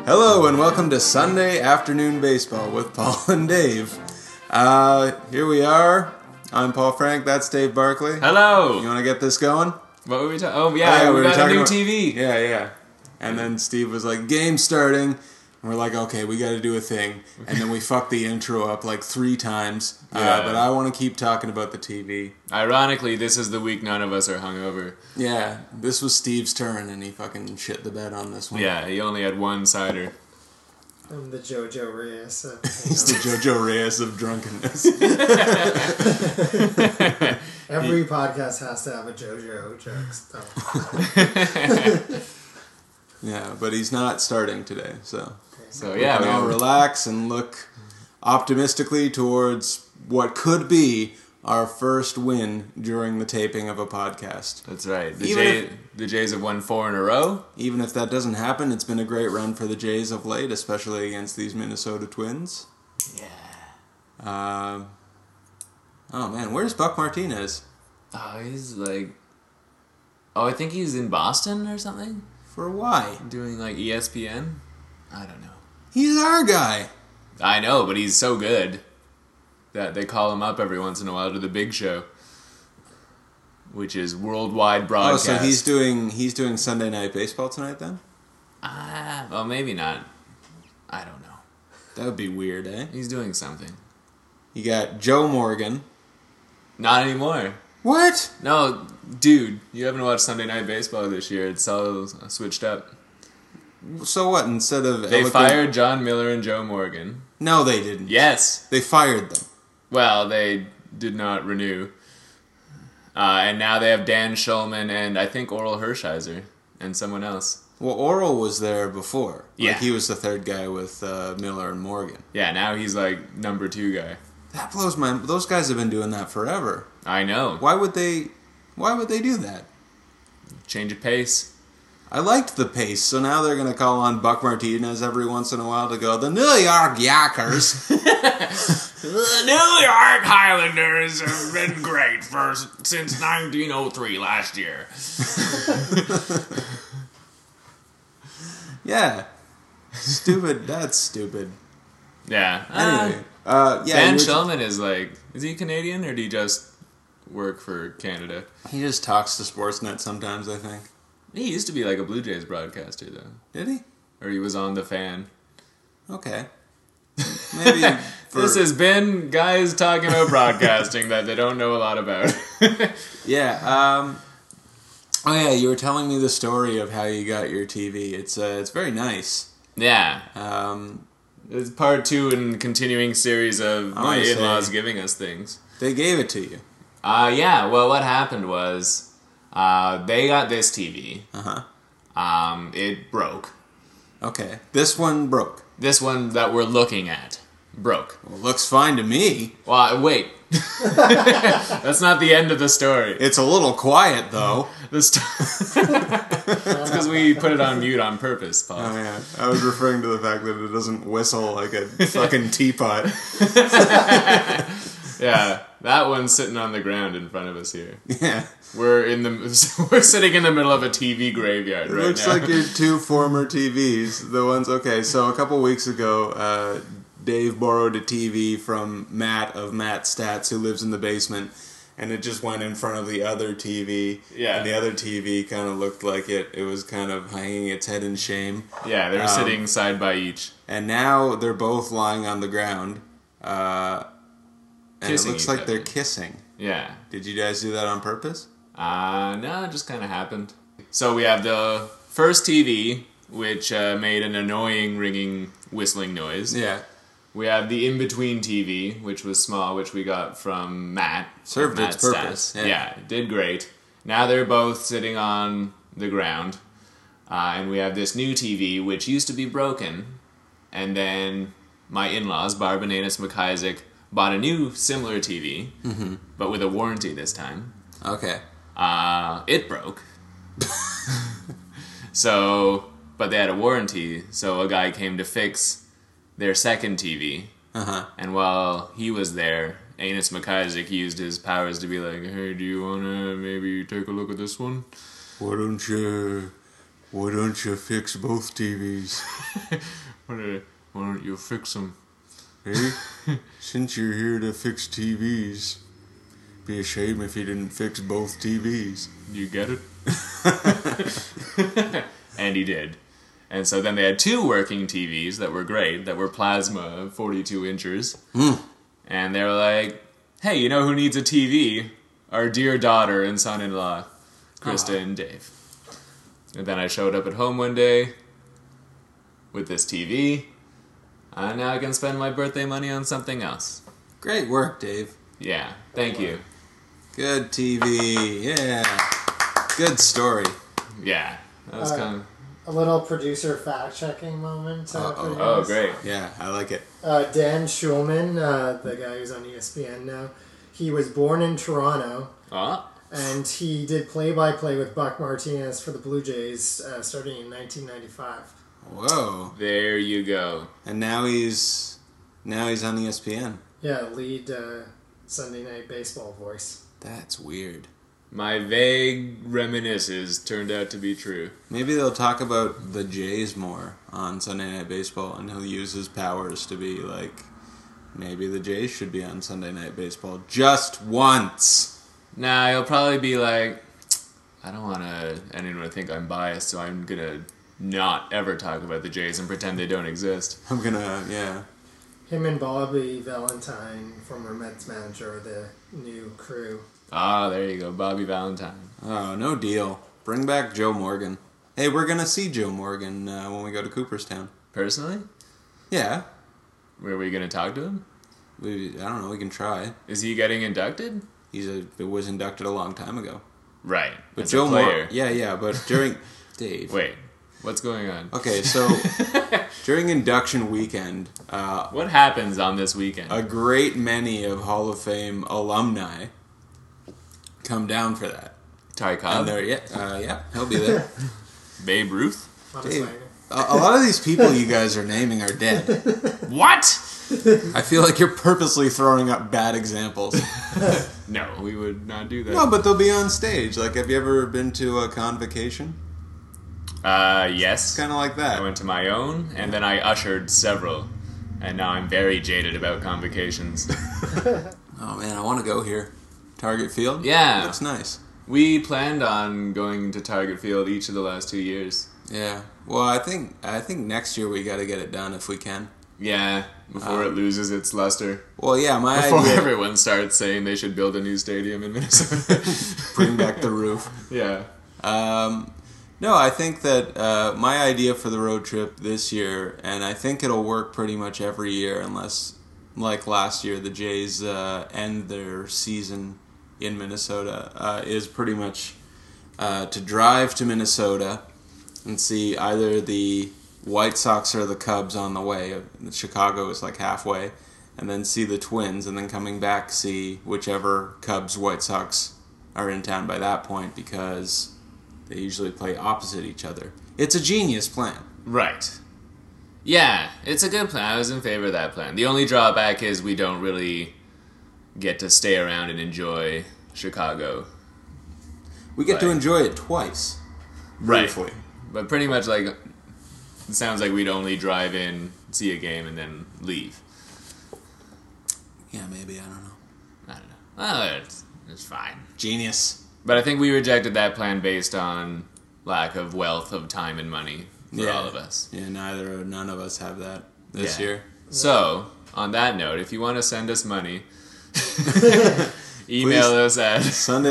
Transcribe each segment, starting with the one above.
Hello and welcome to Sunday Afternoon Baseball with Paul and Dave. Here we are. I'm Paul Frank. That's Dave Barkley. Hello. You want to get this going? What were we talking? Oh yeah, we got a new TV. Yeah. And then Steve was like, "Game starting." And we're like, "Okay, we got to do a thing." And then we fucked the intro up like 3 times. Yeah. But I want to keep talking about the TV. Ironically, this is the week none of us are hungover. Yeah, this was Steve's turn, and he fucking shit the bed on this one. Yeah, he only had one cider. I'm the JoJo Reyes. He's the JoJo Reyes of drunkenness. Every podcast has to have a JoJo joke. Yeah, but he's not starting today, so Yeah, we can all relax and look optimistically towards what could be our first win during the taping of a podcast. That's right. Even The Jays have won 4 in a row. Even if that doesn't happen, it's been a great run for the Jays of late, especially against these Minnesota Twins. Yeah. Oh man, where's Buck Martinez? Oh, he's like... Oh, I think he's in Boston or something? For why? Doing like ESPN? I don't know. He's our guy. I know, but he's so good that they call him up every once in a while to the big show, which is worldwide broadcast. Oh, so he's doing Sunday Night Baseball tonight then? Well, maybe not. I don't know. That would be weird, eh? He's doing something. You got Joe Morgan. Not anymore. What? No, dude, you haven't watched Sunday Night Baseball this year. It's all switched up. So what? Instead of They fired John Miller and Joe Morgan. No, they didn't. Yes. They fired them. Well, they did not renew. And now they have Dan Shulman and I think Oral Hershiser and someone else. Well, Oral was there before. Yeah. Like he was the third guy with Miller and Morgan. Yeah, now he's like number 2 guy. That blows my... Those guys have been doing that forever. I know. Why would they do that? Change of pace. I liked the pace, so now they're going to call on Buck Martinez every once in a while to go, the New York Yakkers. The New York Highlanders have been great since 1903 last year. Yeah. Stupid. That's stupid. Yeah. Anyway. Dan Shulman is like... Is he Canadian or do he just work for Canada? He just talks to Sportsnet sometimes, I think. He used to be like a Blue Jays broadcaster, though. Did he? Or he was on The Fan. Okay. Maybe This has been guys talking about broadcasting that they don't know a lot about. Yeah. Oh, yeah, you were telling me the story of how you got your TV. It's very nice. Yeah. Um, It's part 2 in continuing series of my in-laws giving us things. They gave it to you. Yeah, well, what happened was... they got this TV. Uh-huh. It broke. Okay. This one broke. This one that we're looking at broke. Well, looks fine to me. Well, wait. That's not the end of the story. It's a little quiet, though. It's because we put it on mute on purpose, Paul. Oh, yeah. I was referring to the fact that it doesn't whistle like a fucking teapot. Yeah, that one's sitting on the ground in front of us here. Yeah. We're sitting in the middle of a TV graveyard right now. Looks like your 2 former TVs. The ones, okay, so a couple weeks ago, Dave borrowed a TV from Matt of Matt Stats, who lives in the basement, and it just went in front of the other TV. Yeah. And the other TV kind of looked like it was kind of hanging its head in shame. Yeah, they're sitting side by each. And now they're both lying on the ground. And Kissing it looks each like other. they're kissing. Yeah. Did you guys do that on purpose? No, it just kind of happened. So we have the first TV, which made an annoying ringing, whistling noise. Yeah. We have the in-between TV, which was small, which we got from Matt. Served Matt its purpose. Stats. Yeah. It did great. Now they're both sitting on the ground. And we have this new TV, which used to be broken. And then my in-laws, Barb and Anus McIsaac, bought a new similar TV, but with a warranty this time. Okay. It broke. But they had a warranty, so a guy came to fix their second TV. Uh-huh. And while he was there, Anus McIsaac used his powers to be like, hey, do you want to maybe take a look at this one? Why don't you Why don't you fix both TVs? Why don't you fix them? Hey, since you're here to fix TVs, be a shame if you didn't fix both TVs. You get it? And he did. And so then they had 2 working TVs that were great, that were plasma 42 inches. And they were like, hey, you know who needs a TV? Our dear daughter and son-in-law, Krista and Dave. And then I showed up at home one day with this TV. And now I can spend my birthday money on something else. Great work, Dave. Yeah, thank you. Good TV. Yeah. Good story. Yeah, that was kind of... A little producer fact-checking moment. For you Oh, guys. great. Yeah, I like it. Dan Schulman, the guy who's on ESPN now, he was born in Toronto, and he did play-by-play with Buck Martinez for the Blue Jays starting in 1995. Whoa. There you go. And now he's on ESPN. Yeah, lead Sunday Night Baseball voice. That's weird. My vague reminiscences turned out to be true. Maybe they'll talk about the Jays more on Sunday Night Baseball, and he'll use his powers to be like, maybe the Jays should be on Sunday Night Baseball just once. Nah, he'll probably be like, I don't want anyone to think I'm biased, so I'm gonna not ever talk about the Jays and pretend they don't exist. I'm gonna, yeah. Him and Bobby Valentine, former Mets manager, are the new crew. There you go, Bobby Valentine. Oh, no deal. Bring back Joe Morgan. Hey, we're gonna see Joe Morgan when we go to Cooperstown. Personally? Yeah. Were we gonna talk to him? I don't know, we can try. Is he getting inducted? It was inducted a long time ago. Right. But as Joe a player. Yeah, but during... Dave. Wait, what's going on? Okay, so during induction weekend... What happens on this weekend? a great many of Hall of Fame alumni come down for that. Ty And Cobb? they're, yeah, he'll be there. Babe Ruth? Honestly. Dave, a lot of these people you guys are naming are dead. What? I feel like you're purposely throwing up bad examples. No, we would not do that. No, but they'll be on stage. Like, have you ever been to a convocation? Yes. Kind of like I that. went to my own, and then I ushered several. And now I'm very jaded about convocations. Oh man, I want to go here. Target Field? Yeah. Looks nice. We planned on going to Target Field each of the last 2 years. Yeah. Well, I think next year we got to get it done if we can. Yeah, before it loses its luster. Well, yeah, my Before idea... everyone starts saying they should build a new stadium in Minnesota. Bring back the roof. Yeah. No, I think that my idea for the road trip this year, and I think it'll work pretty much every year unless, like last year, the Jays end their season in Minnesota, is pretty much to drive to Minnesota and see either the White Sox or the Cubs on the way. Chicago is like halfway. And then see the Twins, and then coming back see whichever Cubs, White Sox are in town by that point, because they usually play opposite each other. It's a genius plan. Right. Yeah, it's a good plan. I was in favor of that plan. The only drawback is we don't really get to stay around and enjoy Chicago. We get to Right. enjoy it twice. Right. Briefly. But pretty much like, it sounds like we'd only drive in, see a game, and then leave. Yeah, maybe, I don't know. I don't know. Well, it's fine. Genius. But I think we rejected that plan based on lack of wealth of time and money for all of us. Yeah, none of us have that this Yeah. year. So, on that note, if you want to send us money, email us at,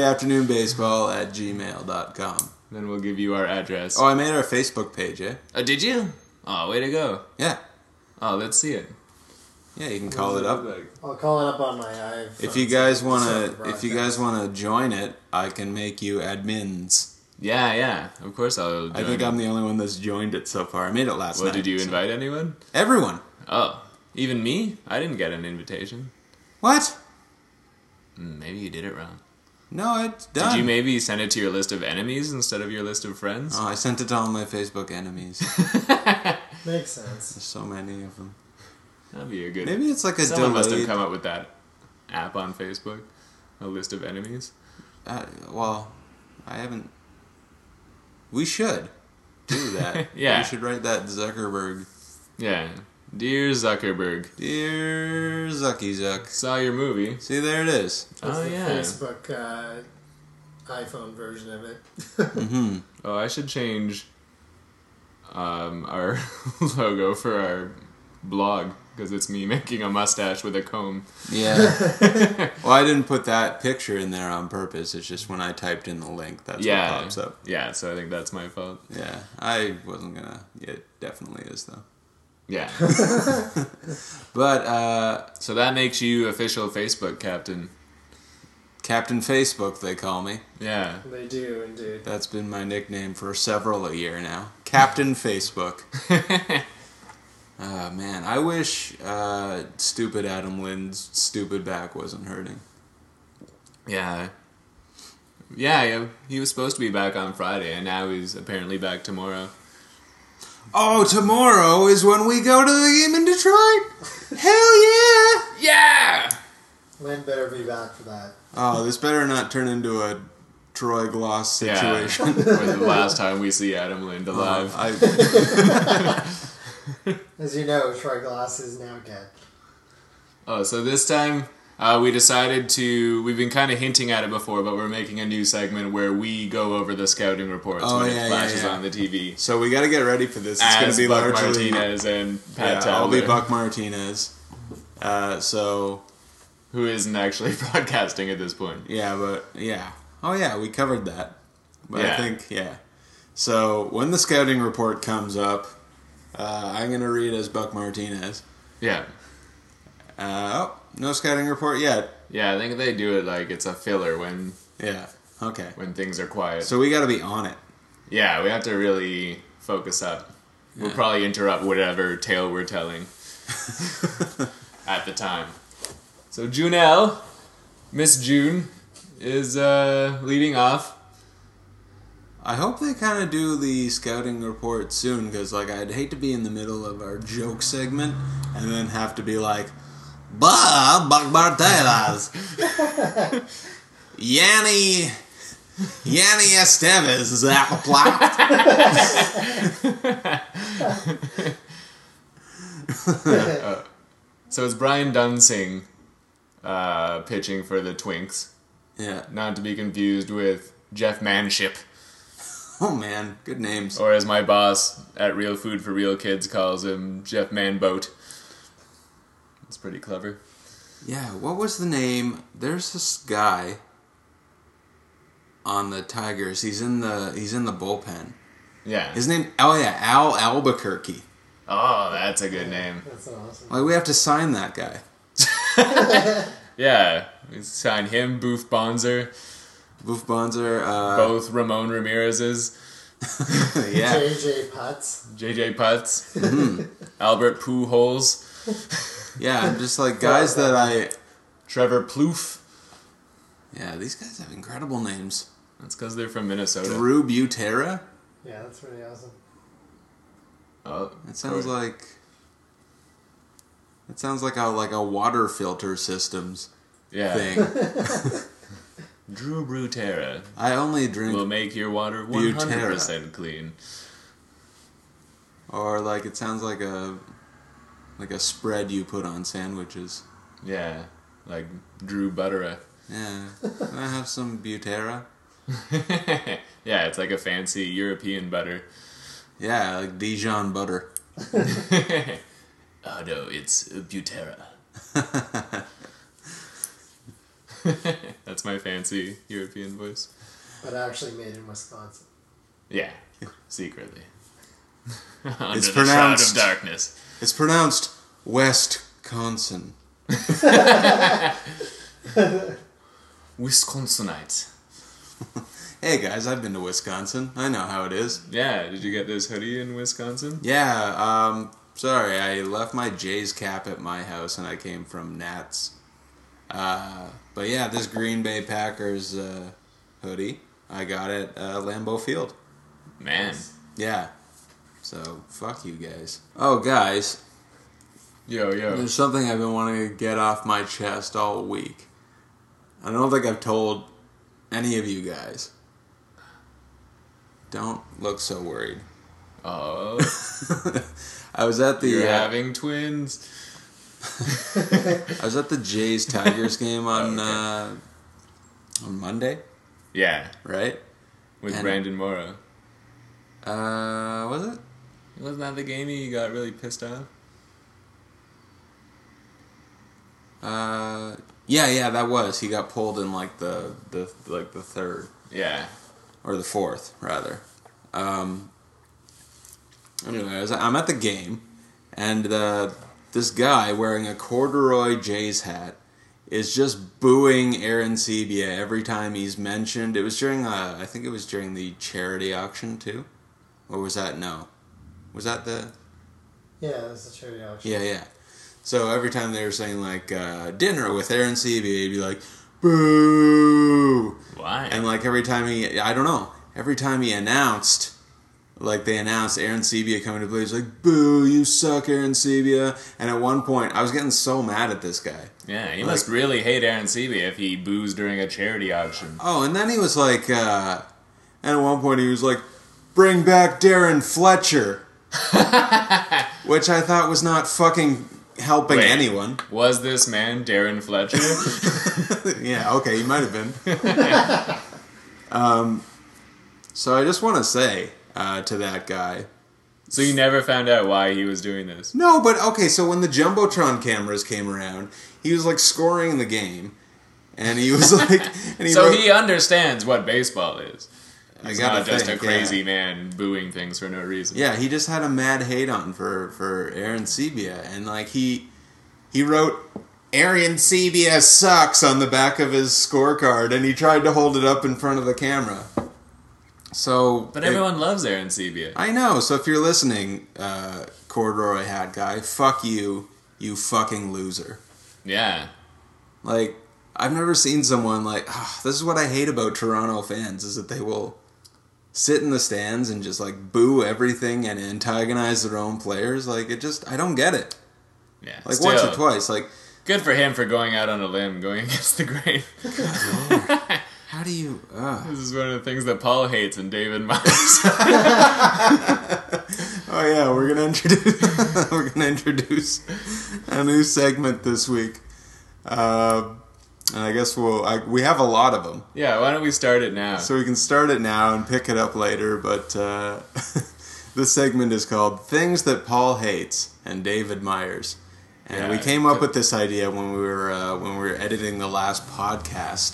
SundayAfternoonBaseball@gmail.com. then we'll give you our address. Oh, I made our Facebook page, eh? Oh, did you? Oh, way to go. Yeah. Oh, let's see it. Yeah, you can call it up. I'll call it up on my iPhone. If you guys Start the wanna join it, I can make you admins. Yeah, of course I'll join I think it. I'm the only one that's joined it so far. I made it last Well, night. did you so- invite anyone? Everyone. Oh, even me? I didn't get an invitation. What? Maybe you did it wrong. No, it's done. Did you maybe send it to your list of enemies instead of your list of friends? Oh, I sent it to all my Facebook enemies. Makes sense. There's so many of them. That'd be a good... Maybe it's like a Someone must have delayed... come up with that app on Facebook. A list of enemies. Well, I haven't... We should. do that. Yeah. You should write that Zuckerberg. Yeah. Dear Zuckerberg. Dear Zucky Zuck. Saw your movie. See, there it is. That's Oh, the yeah. Facebook iPhone version of it. Mm-hmm. Oh, I should change our logo for our blog, because it's me making a mustache with a comb. Yeah. Well, I didn't put that picture in there on purpose. It's just when I typed in the link, that's what pops up. Yeah, so I think that's my fault. Yeah. I wasn't gonna. It definitely is, though. Yeah. But, So that makes you official Facebook captain. Captain Facebook, they call me. Yeah. They do, indeed. That's been my nickname for several a year now. Captain Facebook. Oh, man. I wish stupid Adam Lynn's stupid back wasn't hurting. Yeah. Yeah, he was supposed to be back on Friday, and now he's apparently back tomorrow. Oh, tomorrow is when we go to the game in Detroit? Hell yeah! Yeah! Lynn better be back for that. Oh, this better not turn into a Troy Gloss situation. Yeah. For the last time we see Adam Lind alive. As you know, Troy Glass is now dead. Oh, so this time we decided to... We've been kind of hinting at it before, but we're making a new segment where we go over the scouting reports when it flashes on the TV. So we got to get ready for this. It's going to be Buck largely Martinez and Pat Towler. I'll be Buck Martinez. Who isn't actually broadcasting at this point. Yeah, but yeah. Oh yeah, we covered that. But Yeah. I think So when the scouting report comes up, I'm going to read as Buck Martinez. Yeah. No scouting report yet. Yeah, I think they do it like it's a filler when Yeah. Okay. when things are quiet. So we got to be on it. Yeah, we have to really focus up. We'll probably interrupt whatever tale we're telling at the time. So Junelle, Miss June, is leading off. I hope they kind of do the scouting report soon, because I'd hate to be in the middle of our joke segment and then have to be like, Buck Martinez, Yanni Estevez is at the plot. So it's Brian Dunsing pitching for the Twinks, Yeah. not to be confused with Jeff Manship, Oh man, good names. or as my boss at Real Food for Real Kids calls him, Jeff Manboat. It's pretty clever. Yeah, what was the name? There's this guy on the Tigers. He's in the bullpen. Yeah. His name, Al Albuquerque. Oh, that's a good name. That's awesome. We have to sign that guy. Yeah. We signed him, Boof Bonzer, Boof Bonzer. both Ramon Ramirez's, Yeah. JJ Putz. JJ Putz, Albert Pujols, Yeah, just guys that I... Trevor Plouffe. Yeah, these guys have incredible names. That's because they're from Minnesota. Drew Butera? Yeah, that's really awesome. Oh, It sounds like... It sounds like a water filter systems yeah. thing. Drew Brutera I only drink... will make your water 100% clean. Or it sounds like a spread you put on sandwiches. Yeah, like Drew Buttera. Yeah. Can I have some Butera? Yeah, it's like a fancy European butter. Yeah, like Dijon butter. Oh no, it's Butera. That's my fancy European voice. But actually made in Wisconsin. Yeah, secretly. Under It's the pronounced- shroud of darkness. It's pronounced Westconsin. Wisconsinite. Hey guys, I've been to Wisconsin. I know how it is. Yeah, did you get this hoodie in Wisconsin? Yeah, sorry, I left my Jays cap at my house and I came from Nats. But yeah, this Green Bay Packers hoodie, I got at Lambeau Field. Man. Yeah. So, fuck you guys. Oh, guys, Yo. there's something I've been wanting to get off my chest all week. I don't think I've told any of you guys. Don't look so worried. Oh. I was at the... You're having twins. I was at the Jays-Tigers game on Monday. Yeah. Right? With Brandon Morrow. Was it? Wasn't that the game he got really pissed off? Yeah, that was. He got pulled in like the third. Yeah. Or the fourth, rather. Anyways, I'm at the game, and this guy wearing a corduroy Jays hat is just booing Aaron Sebia every time he's mentioned. It was during, I think it was during the charity auction, too? Or was that, no? Was that the... Yeah, it was the charity auction. Yeah. So every time they were saying, like, dinner with Aaron Sebia, he'd be like, boo! Why? And, like, every time he announced... Like, they announced Aaron Sebia coming to play. He's like, boo, you suck, Aaron Sebia. And at one point, I was getting so mad at this guy. Yeah, he must really hate Aaron Sebia if he boos during a charity auction. Oh, and then he was like, and at one point he was like, bring back Darren Fletcher. Which I thought was not fucking helping anyone. Was this man Darren Fletcher? Yeah, okay, he might have been. So I just want to say... to that guy. So you never found out why he was doing this? No, but okay, so when the Jumbotron cameras came around, he was like scoring the game, and he was like... And he understands what baseball is. He's not just a crazy man booing things for no reason. Yeah, he just had a mad hate on for Aaron Sebia, and like he wrote... Aaron Sebia sucks on the back of his scorecard, and he tried to hold it up in front of the camera. But everyone loves Aaron Sebia. I know. So if you're listening, corduroy hat guy, fuck you, you fucking loser. Yeah. Like, I've never seen someone like, this is what I hate about Toronto fans, is that they will sit in the stands and just like boo everything and antagonize their own players. Like, I don't get it. Yeah. Like, once or twice. Like, good for him for going out on a limb, going against the grain. How do you... This is one of the things that Paul hates in David Myers. Oh yeah, we're gonna introduce a new segment this week, and I guess we have a lot of them. Yeah, why don't we start it now? So we can start it now and pick it up later. But this segment is called "Things That Paul Hates" and David Myers, and we came up with this idea when we were editing the last podcast.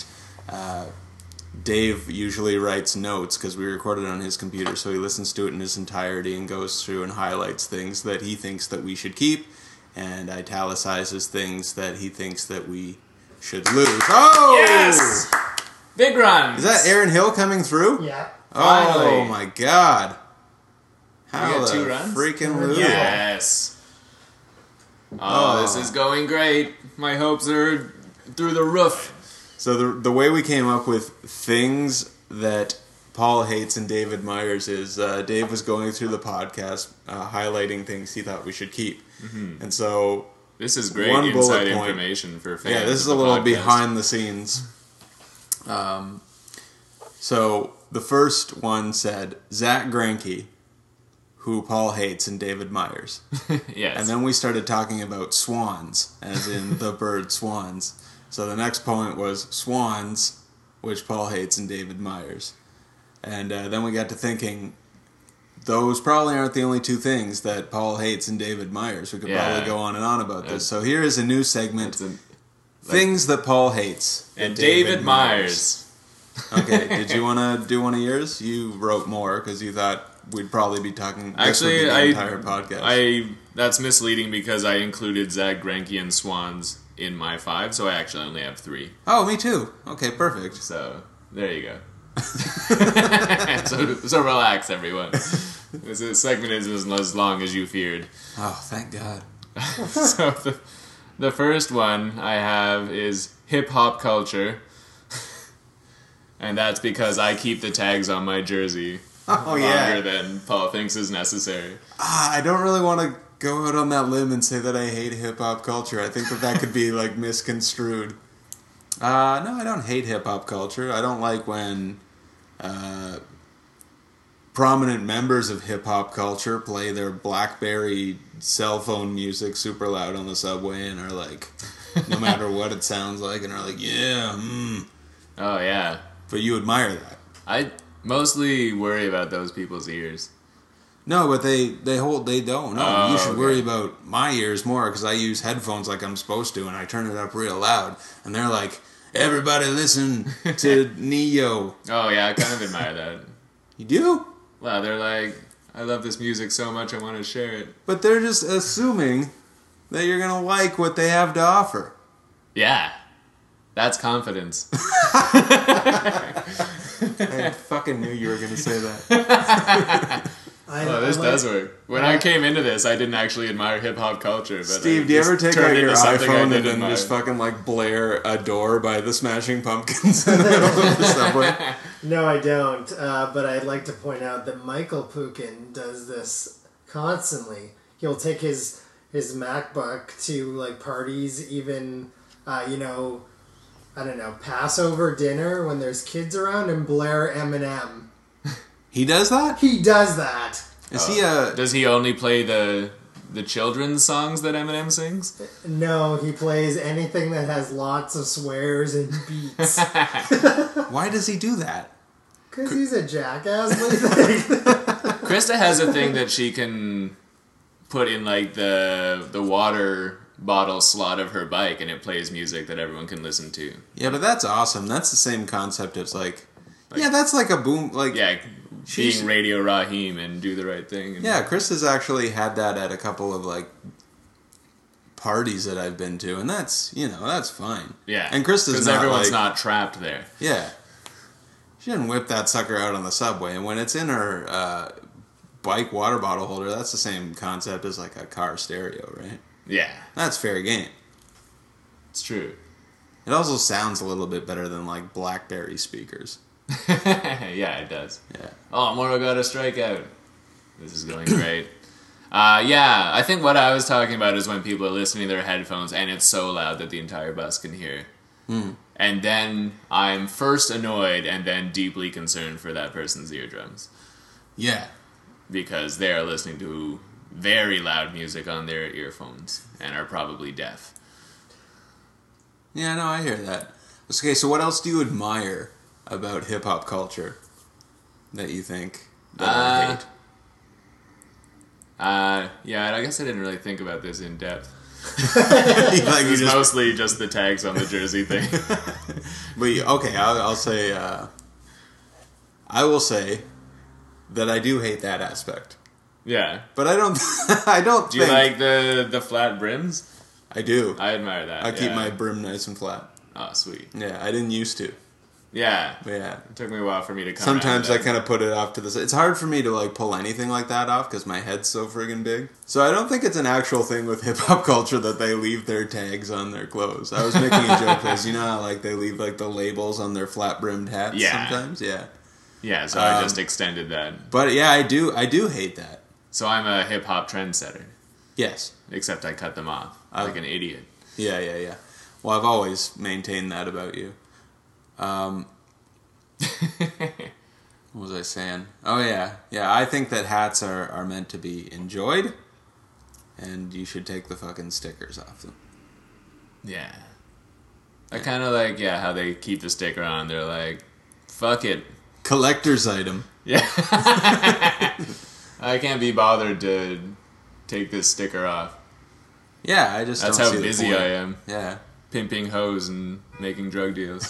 Dave usually writes notes because we recorded it on his computer, so he listens to it in its entirety and goes through and highlights things that he thinks that we should keep and italicizes things that he thinks that we should lose. Oh! Yes! Big runs! Is that Aaron Hill coming through? Yeah. Finally. Oh my god. How we got 2 runs? Freaking Lou. Yes. Oh, this is going great. My hopes are through the roof. So the way we came up with things that Paul hates and David Myers is Dave was going through the podcast highlighting things he thought we should keep. Mm-hmm. And so... This is great inside information for fans. Yeah, this is a little behind the scenes. So the first one said Zach Greinke, who Paul hates, and David Myers. Yes. And then we started talking about swans, as in the bird swans. So the next point was swans, which Paul hates, and David Myers. And then we got to thinking, those probably aren't the only 2 things that Paul hates in David Myers. We could probably go on and on about this. So here is a new segment, things that Paul hates. And David Myers. Okay, did you want to do one of yours? You wrote more because you thought we'd probably be talking Actually, the entire podcast. That's misleading because I included Zach Greinke and swans in my 5, so I actually only have 3. Oh, me too. Okay, perfect. So, there you go. so relax, everyone. This segment isn't as long as you feared. Oh, thank God. So, the first one I have is hip-hop culture. And that's because I keep the tags on my jersey longer than Paul thinks is necessary. I don't really want to go out on that limb and say that I hate hip-hop culture. I think that could be, like, misconstrued. No, I don't hate hip-hop culture. I don't like when prominent members of hip hop culture play their BlackBerry cell phone music super loud on the subway and are like, no matter what it sounds like, and are like, yeah, Oh, yeah. But you admire that. I mostly worry about those people's ears. No, but they don't. No, Oh, you should okay. worry about my ears more because I use headphones like I'm supposed to, and I turn it up real loud, and they're like, everybody listen to Neo. Oh, yeah, I kind of admire that. You do? Wow, they're like, I love this music so much I want to share it. But they're just assuming that you're gonna like what they have to offer. Yeah. That's confidence. I fucking knew you were gonna say that. This does work. When I came into this, I didn't actually admire hip-hop culture. But Steve, do you ever take out your something I iPhone did and then admire. just fucking like blare Adore by the Smashing Pumpkins in the middle of the subway? No, I don't. But I'd like to point out that Michael Pukin does this constantly. He'll take his MacBook to like parties, even I don't know, Passover dinner when there's kids around, and blare Eminem. He does that? He does that. Is he a... Does he only play the children's songs that Eminem sings? No, he plays anything that has lots of swears and beats. Why does he do that? Because he's a jackass. What do you think? Krista has a thing that she can put in like the water bottle slot of her bike, and it plays music that everyone can listen to. Yeah, but that's awesome. That's the same concept as like yeah, that's like a boom... like Yeah, she's- being Radio Raheem and Do the Right Thing. And Yeah, Chris has actually had that at a couple of like parties that I've been to, and that's that's fine. Yeah, and Chris does because not everyone's like, not trapped there. Yeah, she didn't whip that sucker out on the subway, and when it's in her bike water bottle holder, that's the same concept as like a car stereo, right? Yeah, That's fair game. it's true. It also sounds a little bit better than like BlackBerry speakers. Yeah, it does. Yeah. Oh, Moro got a strikeout. This is going great. Yeah, I think what I was talking about is when people are listening to their headphones and it's so loud that the entire bus can hear. And then I'm first annoyed and then deeply concerned for that person's eardrums. Yeah. Because they are listening to very loud music on their earphones and are probably deaf. Yeah, no, I hear that. Okay, so what else do you admire about hip-hop culture that you think that I hate? Yeah, I guess I didn't really think about this in depth. Like It's mostly just the tags on the jersey thing. But okay, I'll say. I will say that I do hate that aspect, Yeah. but I don't. I don't. Do you think, like the flat brims? I do. I admire that. I keep yeah. my brim nice and flat. Oh, sweet. Yeah, I didn't used to. Yeah. Yeah. It took me a while for me to come Sometimes I around to that. kind of put it off to the side. It's hard for me to like pull anything like that off because my head's so friggin' big. So I don't think it's an actual thing with hip hop culture that they leave their tags on their clothes. I was making a joke because how like they leave like the labels on their flat brimmed hats Yeah. sometimes. Yeah. Yeah, so I just extended that. But yeah, I do hate that. So I'm a hip-hop trendsetter. Yes. Except I cut them off. Like an idiot. Yeah. Well, I've always maintained that about you. What was I saying? Oh, yeah. Yeah, I think that hats are meant to be enjoyed, and you should take the fucking stickers off them. Yeah. I kind of like, how they keep the sticker on. They're like, fuck it. Collector's item. Yeah. I can't be bothered to take this sticker off. Yeah, I just That's don't how see the busy point. I am. Yeah. Pimping hoes and making drug deals.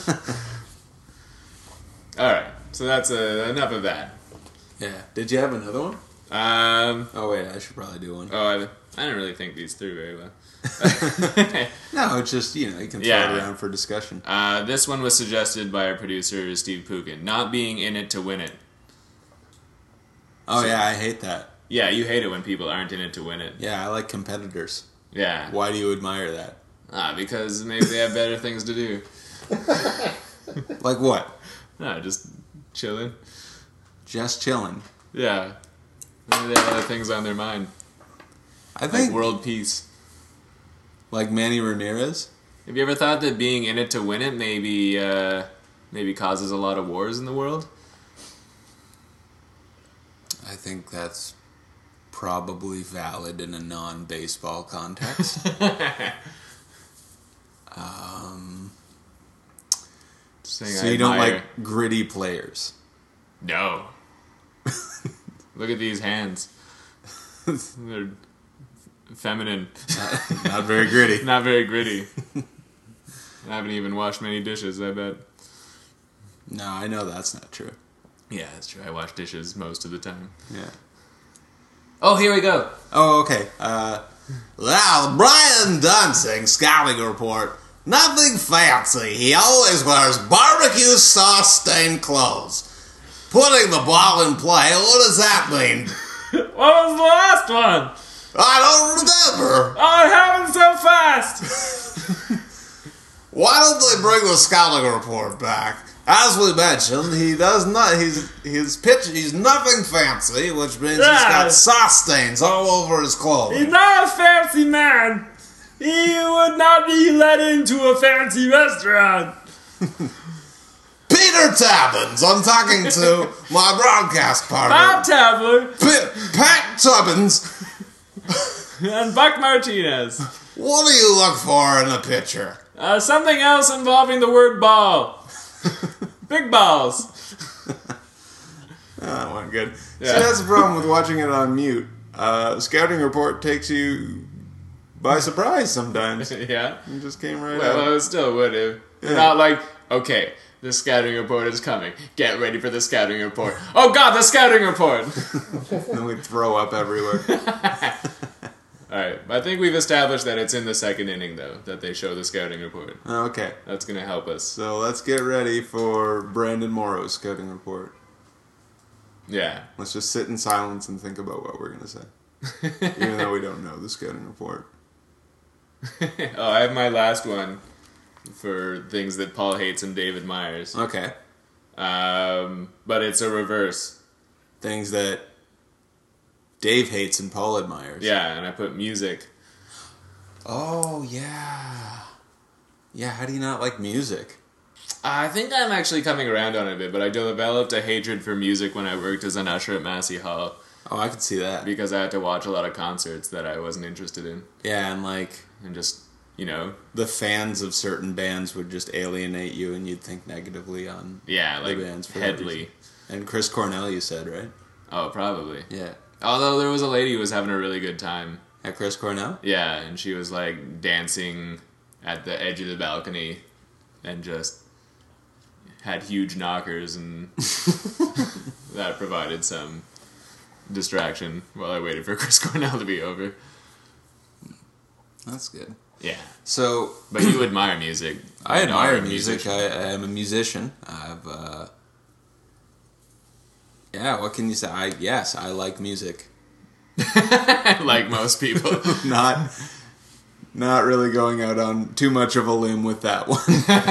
Alright, so that's enough of that. Yeah. Did you have another one? Oh, wait, I should probably do one. I didn't really think these through very well. No, it's just, you can throw Yeah. it around for discussion. This one was suggested by our producer, Steve Pukin. Not being in it to win it. Oh, yeah, I hate that. Yeah, you hate it when people aren't in it to win it. Yeah, I like competitors. Yeah. Why do you admire that? Because maybe they have better things to do. Like what? No, just chilling. Just chilling. Yeah. Maybe they have other things on their mind. I Like think world peace. like Manny Ramirez. Have you ever thought that being in it to win it maybe causes a lot of wars in the world? I think that's probably valid in a non-baseball context. So you don't like gritty players? No. Look at these hands. They're feminine. Not very gritty. Not very gritty. I haven't even washed many dishes, I bet. No, I know that's not true. Yeah, that's true. I wash dishes most of the time. Yeah. Oh, here we go. Oh, okay. Well, Brian Dunsing scouting report. Nothing fancy. He always wears barbecue sauce-stained clothes. Putting the ball in play, what does that mean? What was the last one? I don't remember. Oh, it happened so fast. Why don't they bring the scouting report back? As we mentioned, he does not. He's nothing fancy, which means he's got sauce stains all over his clothes. He's not a fancy man. He would not be let into a fancy restaurant. Peter Tabbins, I'm talking to my broadcast partner. Bob Tabler. Pat Tubbins. And Buck Martinez. What do you look for in a pitcher? Something else involving the word ball. Big balls. That went good. Yeah. See, that's the problem with watching it on mute. Scouting report takes you by surprise sometimes. Yeah. It just came right out. Well, it still would have. Yeah. Not like, okay, the scouting report is coming. Get ready for the scouting report. Oh God, the scouting report! Then we throw up everywhere. Alright, I think we've established that it's in the second inning, though, that they show the scouting report. Okay. That's going to help us. So let's get ready for Brandon Morrow's scouting report. Yeah. Let's just sit in silence and think about what we're going to say. Even though we don't know the scouting report. Oh, I have my last one for things that Paul hates and David Myers. Okay. But it's a reverse. Things that Dave hates and Paul admires. Yeah, and I put music. Oh, yeah. Yeah, how do you not like music? I think I'm actually coming around on it a bit, but I developed a hatred for music when I worked as an usher at Massey Hall. Oh, I could see that. Because I had to watch a lot of concerts that I wasn't interested in. Yeah, and And just, you know... the fans of certain bands would just alienate you and you'd think negatively on the bands. For Headley. And Chris Cornell, you said, right? Oh, probably. Yeah. Although there was a lady who was having a really good time. At Chris Cornell? Yeah, and she was, dancing at the edge of the balcony and just had huge knockers, and that provided some distraction while I waited for Chris Cornell to be over. That's good. Yeah. So... But you admire music. I admire music. I am a musician. I've... Yeah, what can you say? I like music. Like most people. Not really going out on too much of a limb with that one.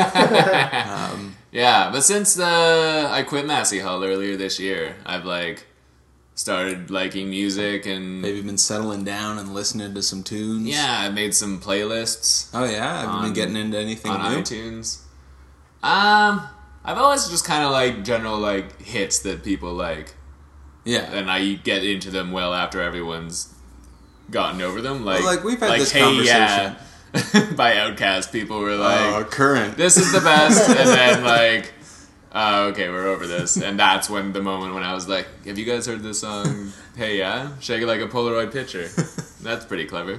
Yeah, but since I quit Massey Hall earlier this year, I've started liking music and Maybe been settling down and listening to some tunes. yeah, I made some playlists. Oh yeah, have you been getting into anything on new? iTunes. I've always just kind of general hits that people like. Yeah, And I get into them well after everyone's gotten over them. We've had this Hey conversation. Yeah, by Outkast, people were current. this is the best, and then okay, we're over this, and that's when the moment when I was like, have you guys heard this song? Hey Yeah, shake it like a Polaroid picture. That's pretty clever.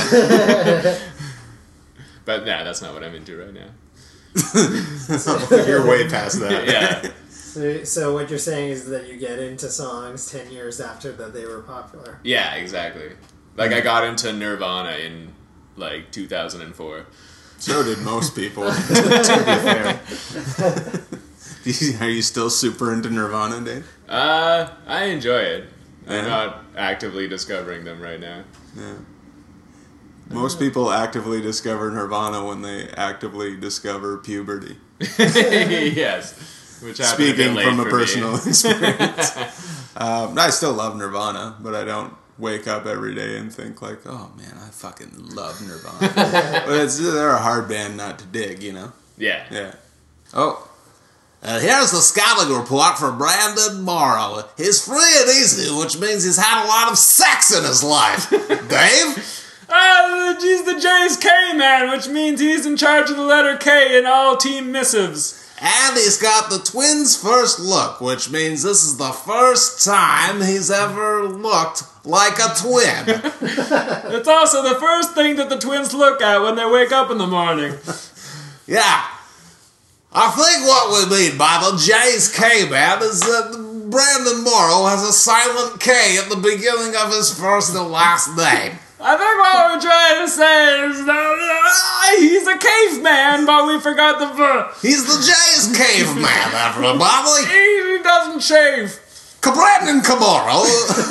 But yeah, that's not what I'm into right now. You're way past that. Yeah. So what you're saying is that you get into songs 10 years after that they were popular. Yeah, exactly. I got into Nirvana in 2004. So did most people. To be fair. Are you still super into Nirvana, Dave? I enjoy it. I'm Yeah. not actively discovering them right now. Yeah. Most people actively discover Nirvana when they actively discover puberty. Yes. Which happened Speaking a bit late from a for personal me. experience. I still love Nirvana, but I don't wake up every day and think oh man, I fucking love Nirvana. But they're a hard band not to dig, you know? Yeah. Yeah. Oh, Here's the scouting report for Brandon Morrow. He's free and easy, which means he's had a lot of sex in his life. Dave? He's the J's K man, which means he's in charge of the letter K in all team missives. And he's got the Twins' first look, which means this is the first time he's ever looked like a twin. It's also the first thing that the Twins look at when they wake up in the morning. Yeah. I think what we mean by the J's K-Man is that Brandon Morrow has a silent K at the beginning of his first and last name. I think what we're trying to say is that he's a caveman, but we forgot the verb. He's the J's Caveman, everybody. He doesn't shave. Brandon Camaro.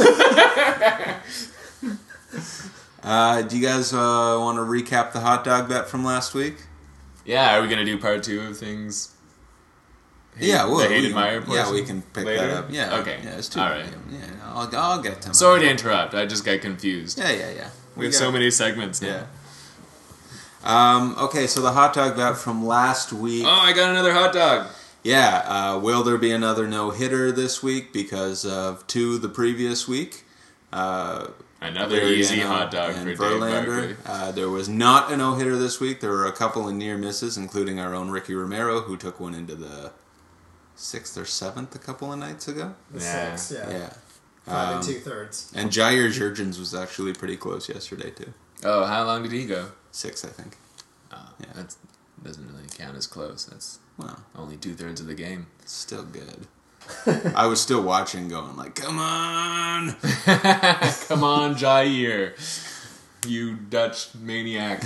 Do you guys want to recap the hot dog bet from last week? Yeah, are we going to do part 2 of things? Yeah, the Hated Meyer portion? Yeah, we can pick later? that up. Yeah. Okay. Yeah, it's too all big. right. Yeah, I'll get to him. Sorry to interrupt. I just got confused. Yeah. We have so many segments now. Yeah. Okay, so the hot dog bet from last week. Oh, I got another hot dog. Yeah, will there be another no-hitter this week because of 2 the previous week? Another easy hot dog for Verlander. Dave Barkley. There was not a no-hitter this week. There were a couple of near misses, including our own Ricky Romero, who took one into the 6th or 7th a couple of nights ago. The Yeah. 6, yeah. Yeah. 5 2/3. And Jair Jurgens was actually pretty close yesterday, too. Oh, how long did he go? 6, I think. Oh, Yeah. that doesn't really count as close. That's Well, only 2/3 of the game. it's still good. I was still watching going like, come on! Come on, Jair. You Dutch maniac.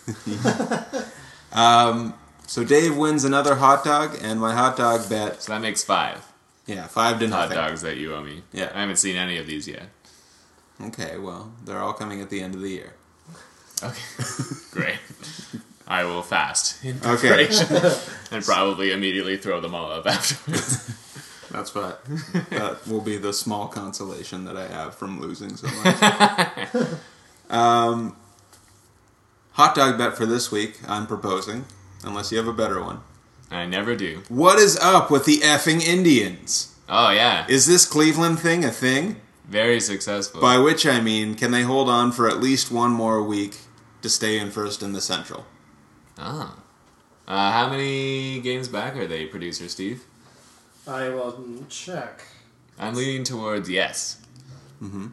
So Dave wins another hot dog, and my hot dog bet, So that makes 5 yeah, 5-0. hot dogs that you owe me. Yeah. I haven't seen any of these yet. Okay, well, they're all coming at the end of the year. Okay. Great. I will fast in Okay. preparation and probably immediately throw them all up afterwards. That's what. That will be the small consolation that I have from losing so much. Hot dog bet for this week, I'm proposing, unless you have a better one. I never do. What is up with the effing Indians? Oh, yeah. Is this Cleveland thing a thing? Very successful. By which I mean, can they hold on for at least one more week to stay in first in the Central? Ah. How many games back are they, producer Steve? I will check. I'm leaning towards yes. Mm-hmm.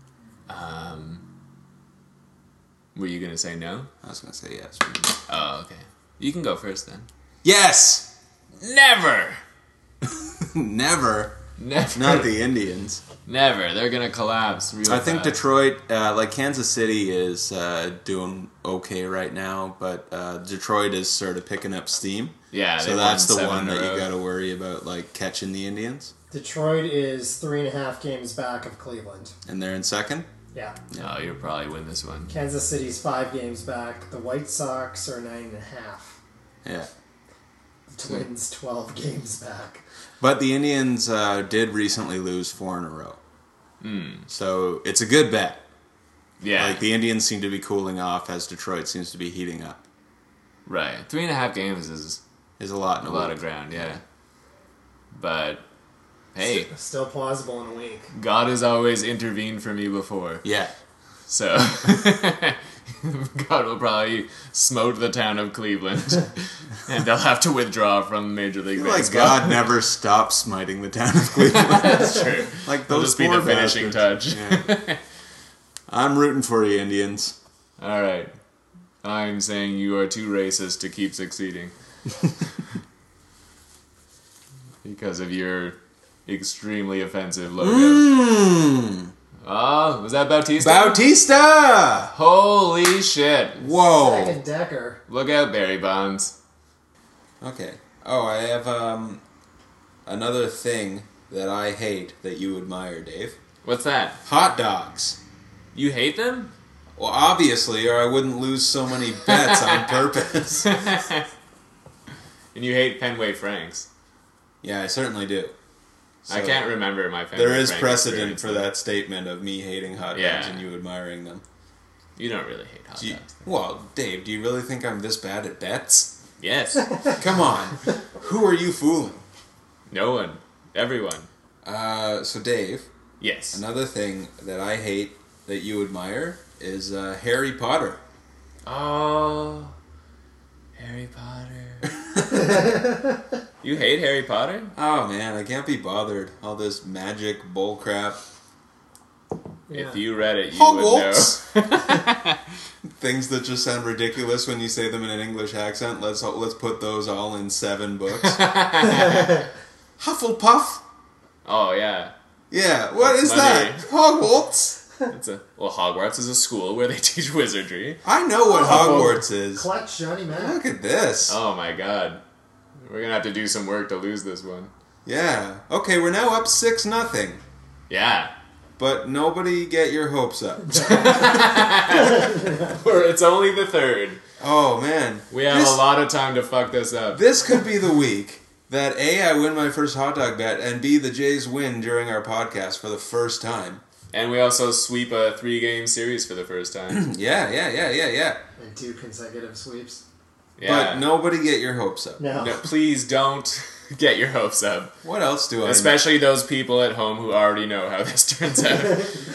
Were you going to say no? I was going to say yes. Oh, okay. You can go first then. Yes! Never! Never. Never. Not the Indians. Never. They're going to collapse real I think fast. Detroit, like Kansas City is doing okay right now, but Detroit is sort of picking up steam. Yeah, so they that's won the 7 one in a that row. you got to worry about, like catching the Indians, Detroit is 3.5 games back of Cleveland. and they're in second. Yeah. Oh, you'll probably win this one. Kansas City's 5 games back. The White Sox are 9.5. Yeah, The Twins 12 games back. but the Indians did recently lose 4 in a row, so it's a good bet. Yeah. Like the Indians seem to be cooling off as Detroit seems to be heating up. Right. 3.5 games is Is a lot in a a lot week. of ground, yeah. But, hey, Still plausible in a week. God has always intervened for me before. Yeah. So, God will probably smote the town of Cleveland. And they'll have to withdraw from Major League I feel like Baseball. God never stops smiting the town of Cleveland. That's true. Like That'll those just be poor the finishing bastards. touch. Yeah. I'm rooting for you, Indians. All right. I'm saying you are too racist to keep succeeding. Because of your extremely offensive logo. Oh, was that Bautista? Bautista! Holy shit. Whoa. Second Decker. Look out, Barry Bonds. Okay. Oh, I have another thing that I hate that you admire, Dave. What's that? Hot dogs. You hate them? Well, obviously, or I wouldn't lose so many bets on purpose. And you hate Fenway Franks. Yeah, I certainly do. I So, can't remember my Fenway There is Frank precedent experience, for though. that statement of me hating hot dogs Yeah. and you admiring them. You don't really hate hot Do you- dogs. well, Dave, do you really think I'm this bad at bets? Yes. Come on. Who are you fooling? No one. Everyone. So Dave, Yes. another thing that I hate that you admire is Harry Potter. Oh, Harry Potter. You hate Harry Potter? Oh man, I can't be bothered. All this magic bullcrap. Yeah. If you read it, you Hogwarts. would know. Things that just sound ridiculous when you say them in an English accent. Let's put those all in 7 books. Hufflepuff. Oh, yeah. Yeah, what That's is that? Hogwarts. Hogwarts is a school where they teach wizardry. I know what Hogwarts is. Clutch Johnny Mac. Look at this. Oh my god. We're gonna have to do some work to lose this one. Yeah. Okay, we're now up 6-0. Yeah. But nobody get your hopes up. It's only the 3rd. Oh man. We have a lot of time to fuck this up. This could be the week that A, I win my first hot dog bet, and B, the Jays win during our podcast for the first time. And we also sweep a 3-game series for the first time. Yeah. And 2 consecutive sweeps. Yeah. But nobody get your hopes up. No. No, please don't get your hopes up. What else do I Especially those people at home who already know how this turns out.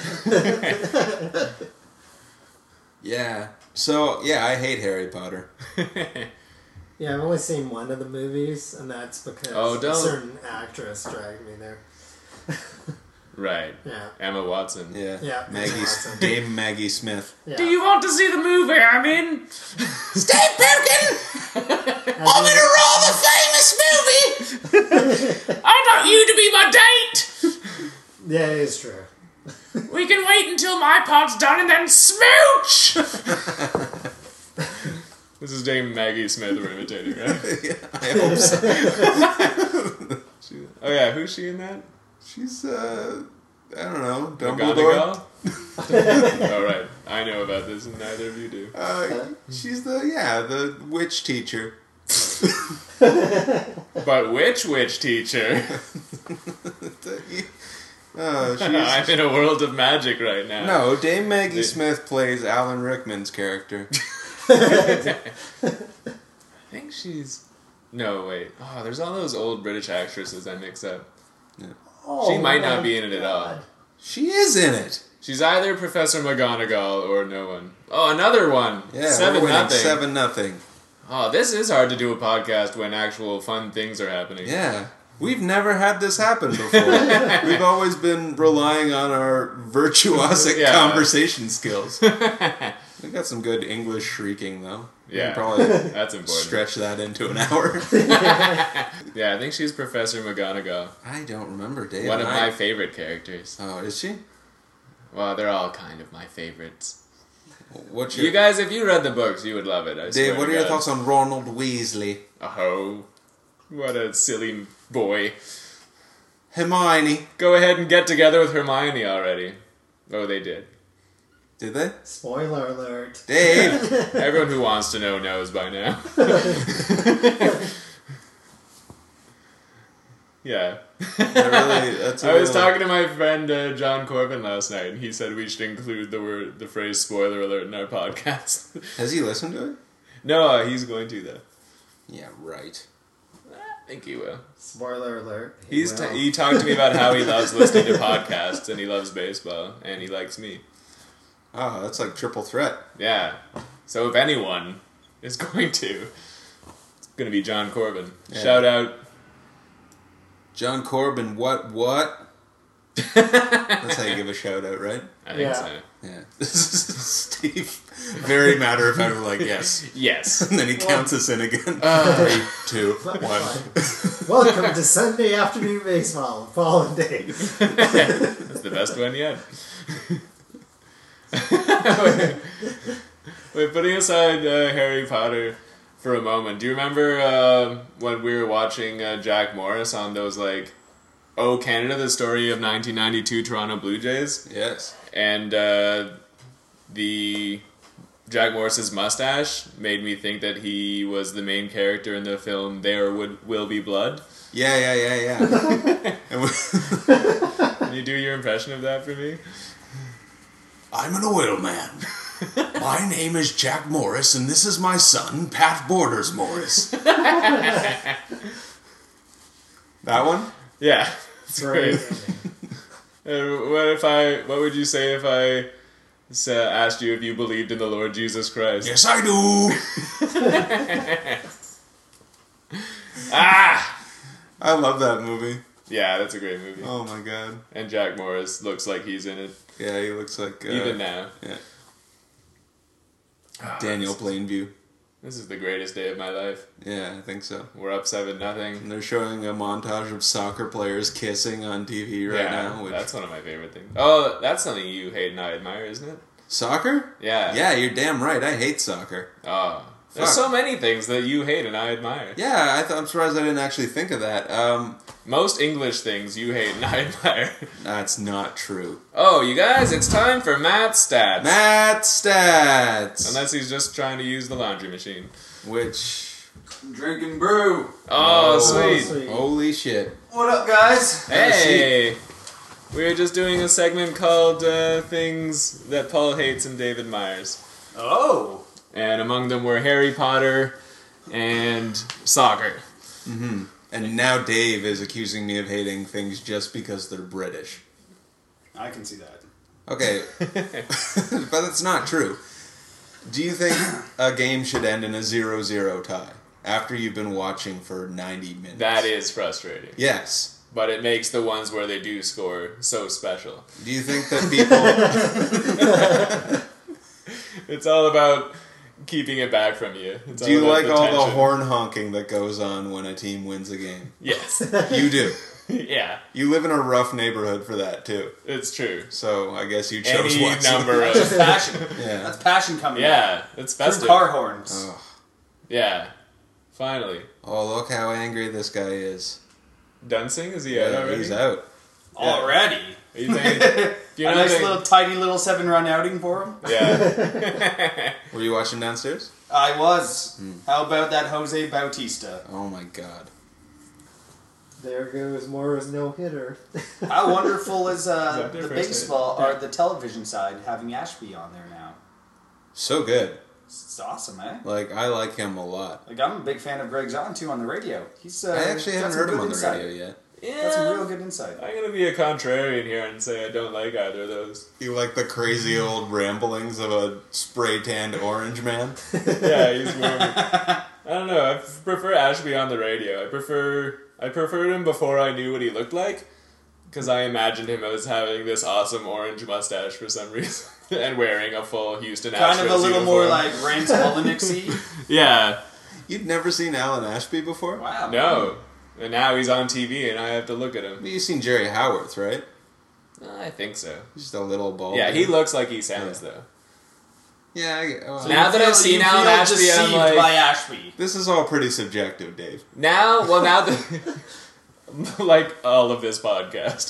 Yeah. So, yeah, I hate Harry Potter. Yeah, I've only seen one of the movies, and that's because a certain actress dragged me there. Right. Yeah. Emma Watson. Yeah. Yeah, Watson. Dame Maggie Smith. Yeah. Do you want to see the movie I'm in? Steve Perkin! I'm in a rather famous movie! I want you to be my date! Yeah, it is true. We can wait until my part's done and then smooch! This is Dame Maggie Smith we're imitating, right? Yeah, I hope so. Oh yeah, who's she in that? She's, I don't know, Dumbledore? McGonagall? Oh right, I know about this and neither of you do. She's the witch teacher. But which witch teacher? I'm in a world of magic right now. No, Dame Maggie Smith plays Alan Rickman's character. I think she's... No, wait. Oh, there's all those old British actresses I mix up. Yeah. Oh, She might not be in it at all. She is in it. She's either Professor McGonagall or no one. Oh, another one. Yeah, 7-0. 7-0. Oh, this is hard to do a podcast when actual fun things are happening. Yeah. We've never had this happen before. We've always been relying on our virtuosic conversation skills. We got some good English shrieking, though. Yeah, probably that's important. Stretch that into an hour. Yeah, I think she's Professor McGonagall. I don't remember, Dave. One of my favorite characters. Oh, is she? Well, they're all kind of my favorites. What's your... You guys, if you read the books, you would love it. I swear Dave, what to are your God. thoughts on Ronald Weasley? Oh, what a silly boy. Hermione. Go ahead and get together with Hermione already. Oh, they did. Did they? Spoiler alert. Dave! Everyone who wants to know knows by now. Yeah. I was talking to my friend John Corbin last night, and he said we should include the phrase "spoiler alert" in our podcast. Has he listened to it? No, he's going to though. Yeah, right. I think he will. Spoiler alert. He talked to me about how he loves listening to podcasts, and he loves baseball, and he likes me. Oh, that's like triple threat. Yeah. So if anyone is going to, it's going to be John Corbin. Yeah. Shout out. John Corbin, what? That's how you give a shout out, right? I think so. Yeah. Steve, very matter of fact, like, yes. Yes. And then he counts us in again. 3, 2, 1. Welcome to Sunday Afternoon Baseball with Paul and Dave. That's the best one yet. Wait, putting aside Harry Potter for a moment, do you remember when we were watching Jack Morris on those, like, Oh Canada, the story of 1992 Toronto Blue Jays? Yes. And the Jack Morris's mustache made me think that he was the main character in the film There Will Be Blood. Yeah. Can you do your impression of that for me? I'm an oil man. My name is Jack Morris, and this is my son, Pat Borders Morris. That one? Yeah. It's Great. great. What would you say if I asked you if you believed in the Lord Jesus Christ? Yes, I do. I love that movie. Yeah, that's a great movie. Oh my god. And Jack Morris looks like he's in it. Yeah, he looks like Even now. Yeah. Daniel Plainview. This is the greatest day of my life. Yeah, I think so. We're up 7-0. And they're showing a montage of soccer players kissing on TV right now. Which... That's one of my favorite things. Oh, that's something you hate and I admire, isn't it? Soccer? Yeah. Yeah, you're damn right. I hate soccer. Oh. There's so many things that you hate and I admire. Yeah, I'm surprised I didn't actually think of that. Most English things you hate and I admire. That's not true. Oh, you guys, it's time for Matt Stats. Matt Stats! Unless he's just trying to use the laundry machine. Which... Drinking brew. Oh, sweet. sweet. Holy shit. What up, guys? Hey! We were just doing a segment called Things That Paul Hates and David Myers. Oh. And among them were Harry Potter and soccer. Mm-hmm. And now Dave is accusing me of hating things just because they're British. I can see that. Okay. But that's not true. Do you think a game should end in a 0-0 tie after you've been watching for 90 minutes? That is frustrating. Yes. But it makes the ones where they do score so special. Do you think that people... It's all about keeping it back from you. It's Do you about like all the tension. horn honking that goes on when a team wins a game? Yes. You do. Yeah. You live in a rough neighborhood for that, too. It's true. So I guess you chose Any Watson. number of... That's passion. Yeah. That's passion coming out. Yeah, it's Through festive. car horns. Oh. Yeah. Finally. Oh, look how angry this guy is. Dunsing? Is he out already? He's out. Already. Are you saying... Do you A know nice they- little tiny little 7-run outing for him. Yeah. Were you watching downstairs? I was. How about that Jose Bautista? Oh my god. There goes Mora's no-hitter. How wonderful is that their the first baseball hit? or the television side having Ashby on there now? So good. It's awesome, eh? Like, I like him a lot. Like, I'm a big fan of Greg Zahn too on the radio. He's I actually got haven't some heard him good on the insight. radio yet. Got some real good insight. I'm gonna be a contrarian here and say I don't like either of those. You like the crazy old ramblings of a spray-tanned orange man? Yeah, he's weird. I don't know. I prefer Ashby on the radio. I preferred him before I knew what he looked like, because I imagined him as having this awesome orange mustache for some reason and wearing a full Houston Astros Kind of a little more uniform. like Rance Mullenix-y. Yeah. You'd never seen Alan Ashby before? Wow. No. And now he's on TV and I have to look at him. But you've seen Jerry Howarth, right? I think so. He's just a little bald. Yeah, he looks like he sounds though. Yeah, well, So Now you that I've feel- seen you Alan feel Ashby, I'm deceived like- by Ashby. this is all pretty subjective, Dave. Now that like all of this podcast.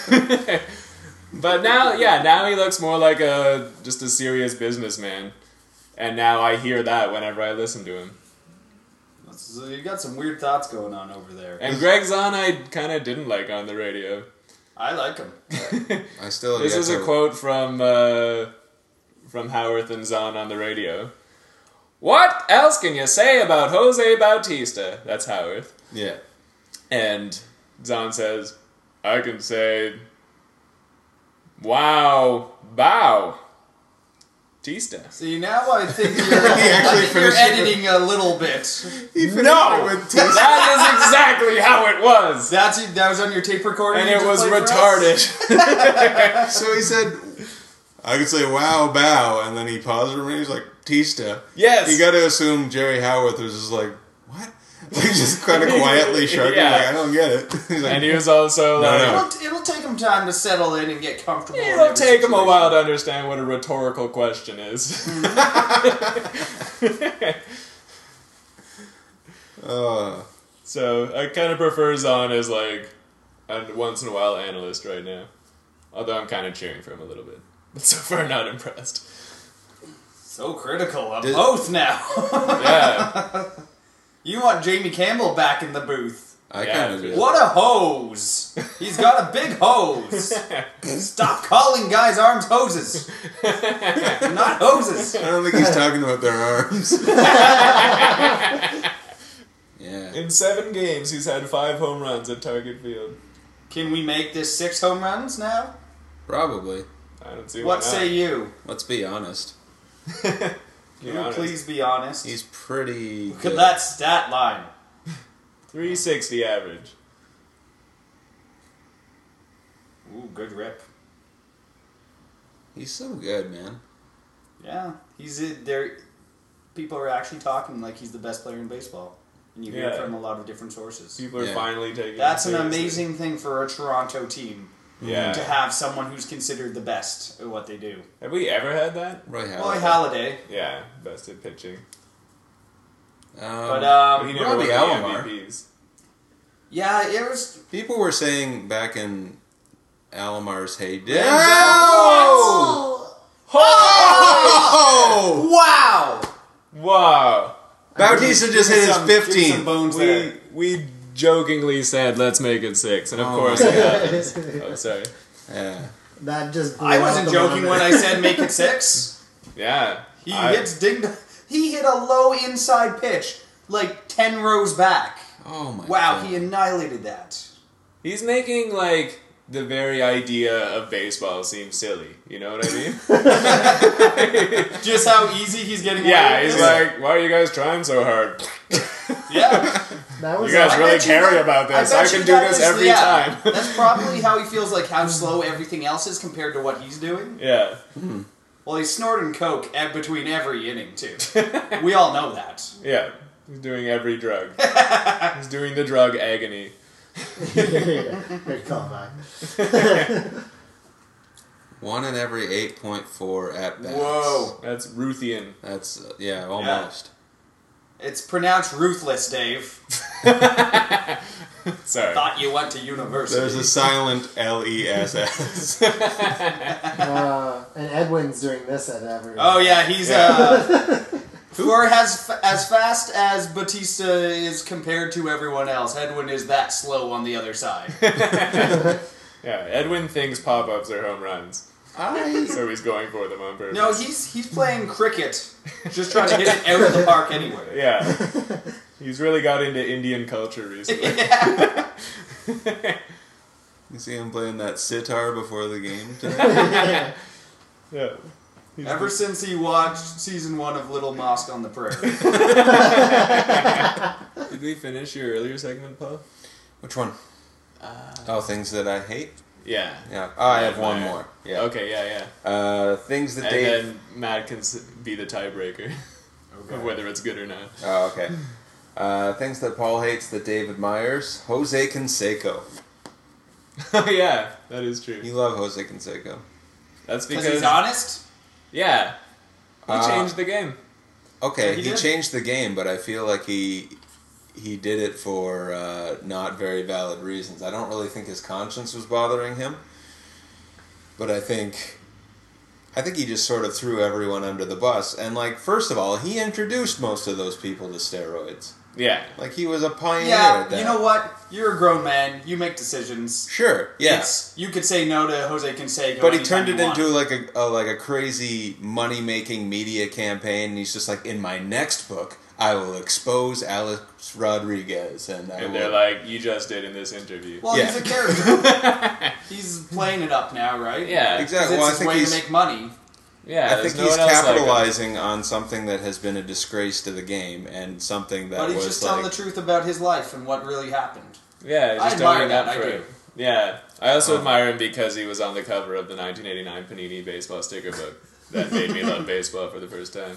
But now he looks more like just a serious businessman. And now I hear that whenever I listen to him. So you got some weird thoughts going on over there. And Greg Zahn I kind of didn't like on the radio. I like him. I still This yet is a to- quote from Howarth and Zahn on the radio. What else can you say about Jose Bautista? That's Howarth. Yeah. And Zahn says, I can say, wow, bow. Tista. See, now I think you're, actually you're finished it. editing a little bit. No! with Tista. That is exactly how it was! That was on your tape recorder? And you it just was played for us? retarded. So he said, I could say wow, bow, and then he paused for a minute. He was like, Tista. Yes. You got to assume Jerry Howarth was just like, what? Like just kind of quietly shrugging, Yeah. like I don't get it. He's like, And he was also No, like, no. It'll take him time to settle in and get comfortable. in it'll every take him a situation. while to understand what a rhetorical question is. So I kind of prefer Zahn as like a once in a while analyst right now. Although I'm kind of cheering for him a little bit. But so far not impressed. So critical of Did- both now. Yeah. You want Jamie Campbell back in the booth. I Yeah, kind of do. What a hose! He's got a big hose. Stop calling guys' arms hoses. They're not hoses. I don't think he's talking about their arms. Yeah. In 7 games, he's had 5 home runs at Target Field. Can we make this 6 home runs now? Probably. I don't see why What not. say you? Let's be honest. Can you please be honest? He's pretty Look good. at that stat line. 360 average. Ooh, good rip. He's so good, man. Yeah, there. People are actually talking like he's the best player in baseball, and you hear it Yeah. from a lot of different sources. People are Yeah. finally taking That's it an seriously. amazing thing for a Toronto team Yeah. to have someone who's considered the best at what they do. Have we ever had that? Roy Roy Halladay. Halladay, Yeah, best at pitching. but But he never Robbie won the Alomar. MVPs. yeah, it was. People were saying back in Alomar's heyday. Oh! Oh! Wow! Wow. Bautista just hit his Some 15th. bones there. We jokingly said, let's make it 6. And of Oh course my it happens. Oh, sorry. Yeah. That just blew I out wasn't the joking when moment. I said make it 6. Yeah. He hit a low inside pitch, like 10 rows back. Oh my Wow, God. he annihilated that. He's making, like, the very idea of baseball seem silly. You know what I mean? Just how easy he's getting Yeah, away with he's this. like, why are you guys trying so hard? Yeah. That was You guys I really bet you care that- about this. bet I you can do that this is- every yeah, time. That's probably how he feels like how slow everything else is compared to what he's doing. Yeah. Well, he's snorting coke between every inning, too. We all know that. Yeah. He's doing every drug. He's doing the drug agony. Good callback. 1 in every 8.4 at bats. Whoa. That's Ruthian. That's, yeah, almost. It's pronounced ruthless, Dave. Sorry. Thought you went to university. There's a silent L-E-S-S. And Edwin's doing this at every. Oh, yeah, he's, who are as fast as Batista is compared to everyone else. Edwin is that slow on the other side. Yeah, Edwin thinks pop-ups are home runs. I So he's going for them on purpose. No, he's playing cricket, just trying to hit it out of the park anyway. Yeah. He's really got into Indian culture recently. You see him playing that sitar before the game today? Yeah. Ever since he watched season 1 of Little Mosque on the Prairie. Did we finish your earlier segment, Paul? Which one? Things that I hate? Yeah. Yeah. Oh, I have one more. Yeah. Okay, yeah. Things that And Dave... then Matt can be the tiebreaker of whether it's good or not. Oh, okay. Things that Paul hates that Dave admires. Jose Canseco. Oh, yeah, that is true. You love Jose Canseco. That's Because because... he's honest? Yeah. He Uh, changed the game. Okay, Yeah, he he did. changed the game, but I feel like he did it for not very valid reasons. I don't really think his conscience was bothering him, but I think he just sort of threw everyone under the bus. And like, first of all, he introduced most of those people to steroids. Yeah. Like he was a pioneer Yeah, at that. you know what? You're a grown man. You make decisions. Sure, yeah. You could say no to Jose Canseco. But he anytime turned it you want. into like a crazy money making media campaign. And he's just like, in my next book, I will expose Alex Rodriguez, and They're like, you just did in this interview. Well, Yeah. he's a character. He's playing it up now, right? Yeah. exactly. Because Well, I it's his think way to he's make money. Yeah, I there's think no he's one else like him. capitalizing on something that has been a disgrace to the game and something that But he's was just like, telling the truth about his life and what really happened. Yeah, I just admire owning that, up for I it. do. Yeah, I also admire him because he was on the cover of the 1989 Panini baseball sticker book that made me love baseball for the first time.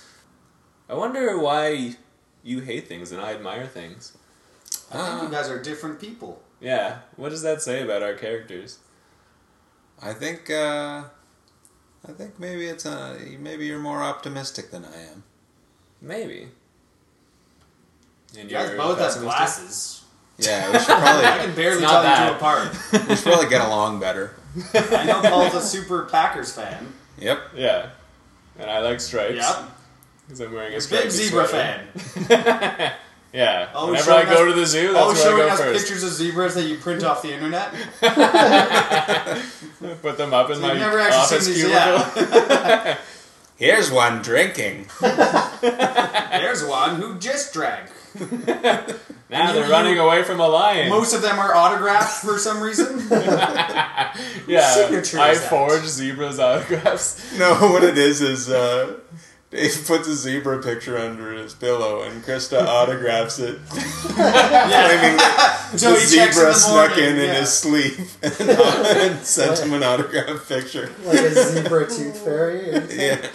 I wonder why you hate things and I admire things. I think you guys are different people. Yeah, what does that say about our characters? I think maybe maybe you're more optimistic than I am. Maybe. And You guys you're both have pessimistic? glasses. Yeah, we should I probably can barely It's tell not you that. two apart. we should probably get along better. I know Paul's a super Packers fan. Yep. Yeah. And I like stripes. Yep. Because I'm wearing a Big striped zebra sweater. fan. Yeah. Oh, Whenever I showing go us- to the zoo, Oh, that's where showing I go us first. pictures of zebras that you print off the internet? Put them up in So my you've never actually office seen these, cubicle. yeah. Here's one drinking. There's one who just drank. Now they're running away from a lion. Most of them are autographed for some reason. Yeah, signature I is that? forged zebras' autographs. No, what it is Dave puts a zebra picture under his pillow and Krista autographs it. Claiming that So the he checks in zebra the snuck morning, in yeah. his sleep and sent him an autographed picture. Like a zebra tooth fairy. Yeah.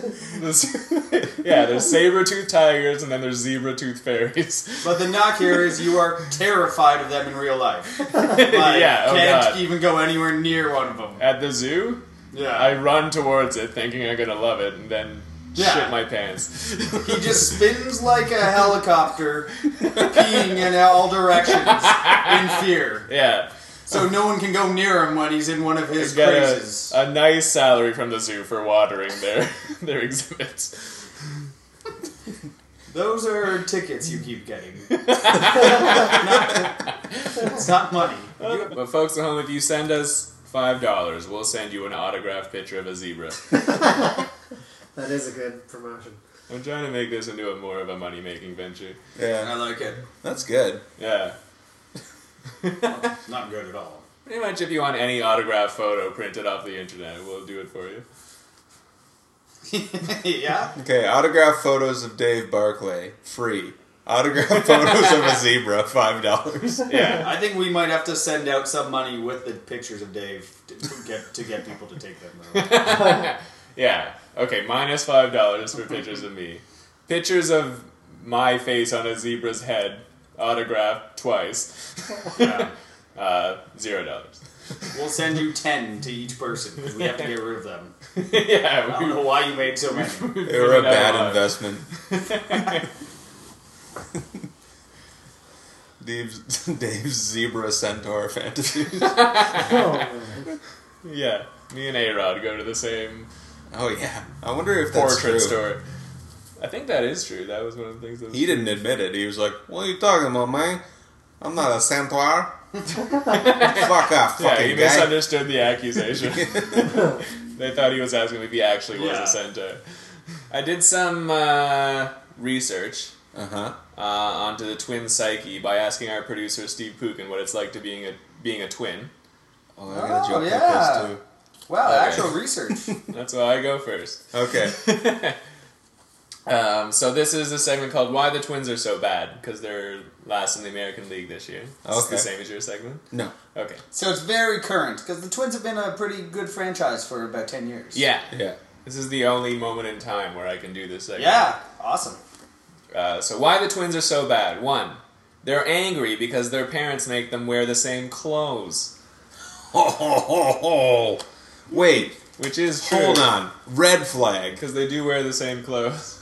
Yeah, there's saber-toothed tigers and then there's zebra-toothed fairies. But the knock here is you are terrified of them in real life. Like, Yeah, oh can't God. even go anywhere near one of them. At the zoo, Yeah. I run towards it thinking I'm gonna love it and then shit my pants. He just spins like a helicopter, peeing in all directions in fear. Yeah. So no one can go near him when he's in one of his Get crazes. a nice salary from the zoo for watering their exhibits. Those are tickets you keep getting. It's not money. But folks at home, if you send us $5, we'll send you an autographed picture of a zebra. That is a good promotion. I'm trying to make this into a more of a money-making venture. Yeah. I like it. That's good. Yeah. Not good at all. Pretty much if you want any autographed photo printed off the internet, we'll do it for you. Yeah? Okay, autographed photos of Dave Barclay, free. Autographed photos of a zebra, $5. Yeah. I think we might have to send out some money with the pictures of Dave to get people to take them. Though. Yeah. Okay, minus $5 for pictures of me. Pictures of my face on a zebra's head, autographed twice. Yeah. $0. We'll send you 10 to each person because we have to get rid of them. Yeah. I don't know why you made so many. They were a bad investment. Dave's zebra centaur fantasies. Oh, man. Yeah. Me and A-Rod go to the same Oh yeah, I wonder if that's portrait true. store. I think that is true. That was one of the things that was He didn't admit it. He was like, "What are you talking about, man? I'm not a centaur." Fuck off, Yeah, fucking he guy. misunderstood the accusation. They thought he was asking if he actually was Yeah. a centaur. I did some research onto the twin psyche by asking our producer Steve Pukin what it's like to being a twin. Oh, I got a joke yeah. like this too. Wow, Okay. actual research. That's why I go first. Okay. So this is a segment called "Why the Twins Are So Bad" because they're last in the American League this year. It's Okay. the same as your segment. No. Okay. So it's very current because the Twins have been a pretty good franchise for about 10 years. Yeah. Yeah. This is the only moment in time where I can do this segment. Yeah, awesome. So why the twins are so bad? 1, they're angry because their parents make them wear the same clothes, Ho ho ho ho. Wait. which is true. Hold on. Red flag. Because they do wear the same clothes.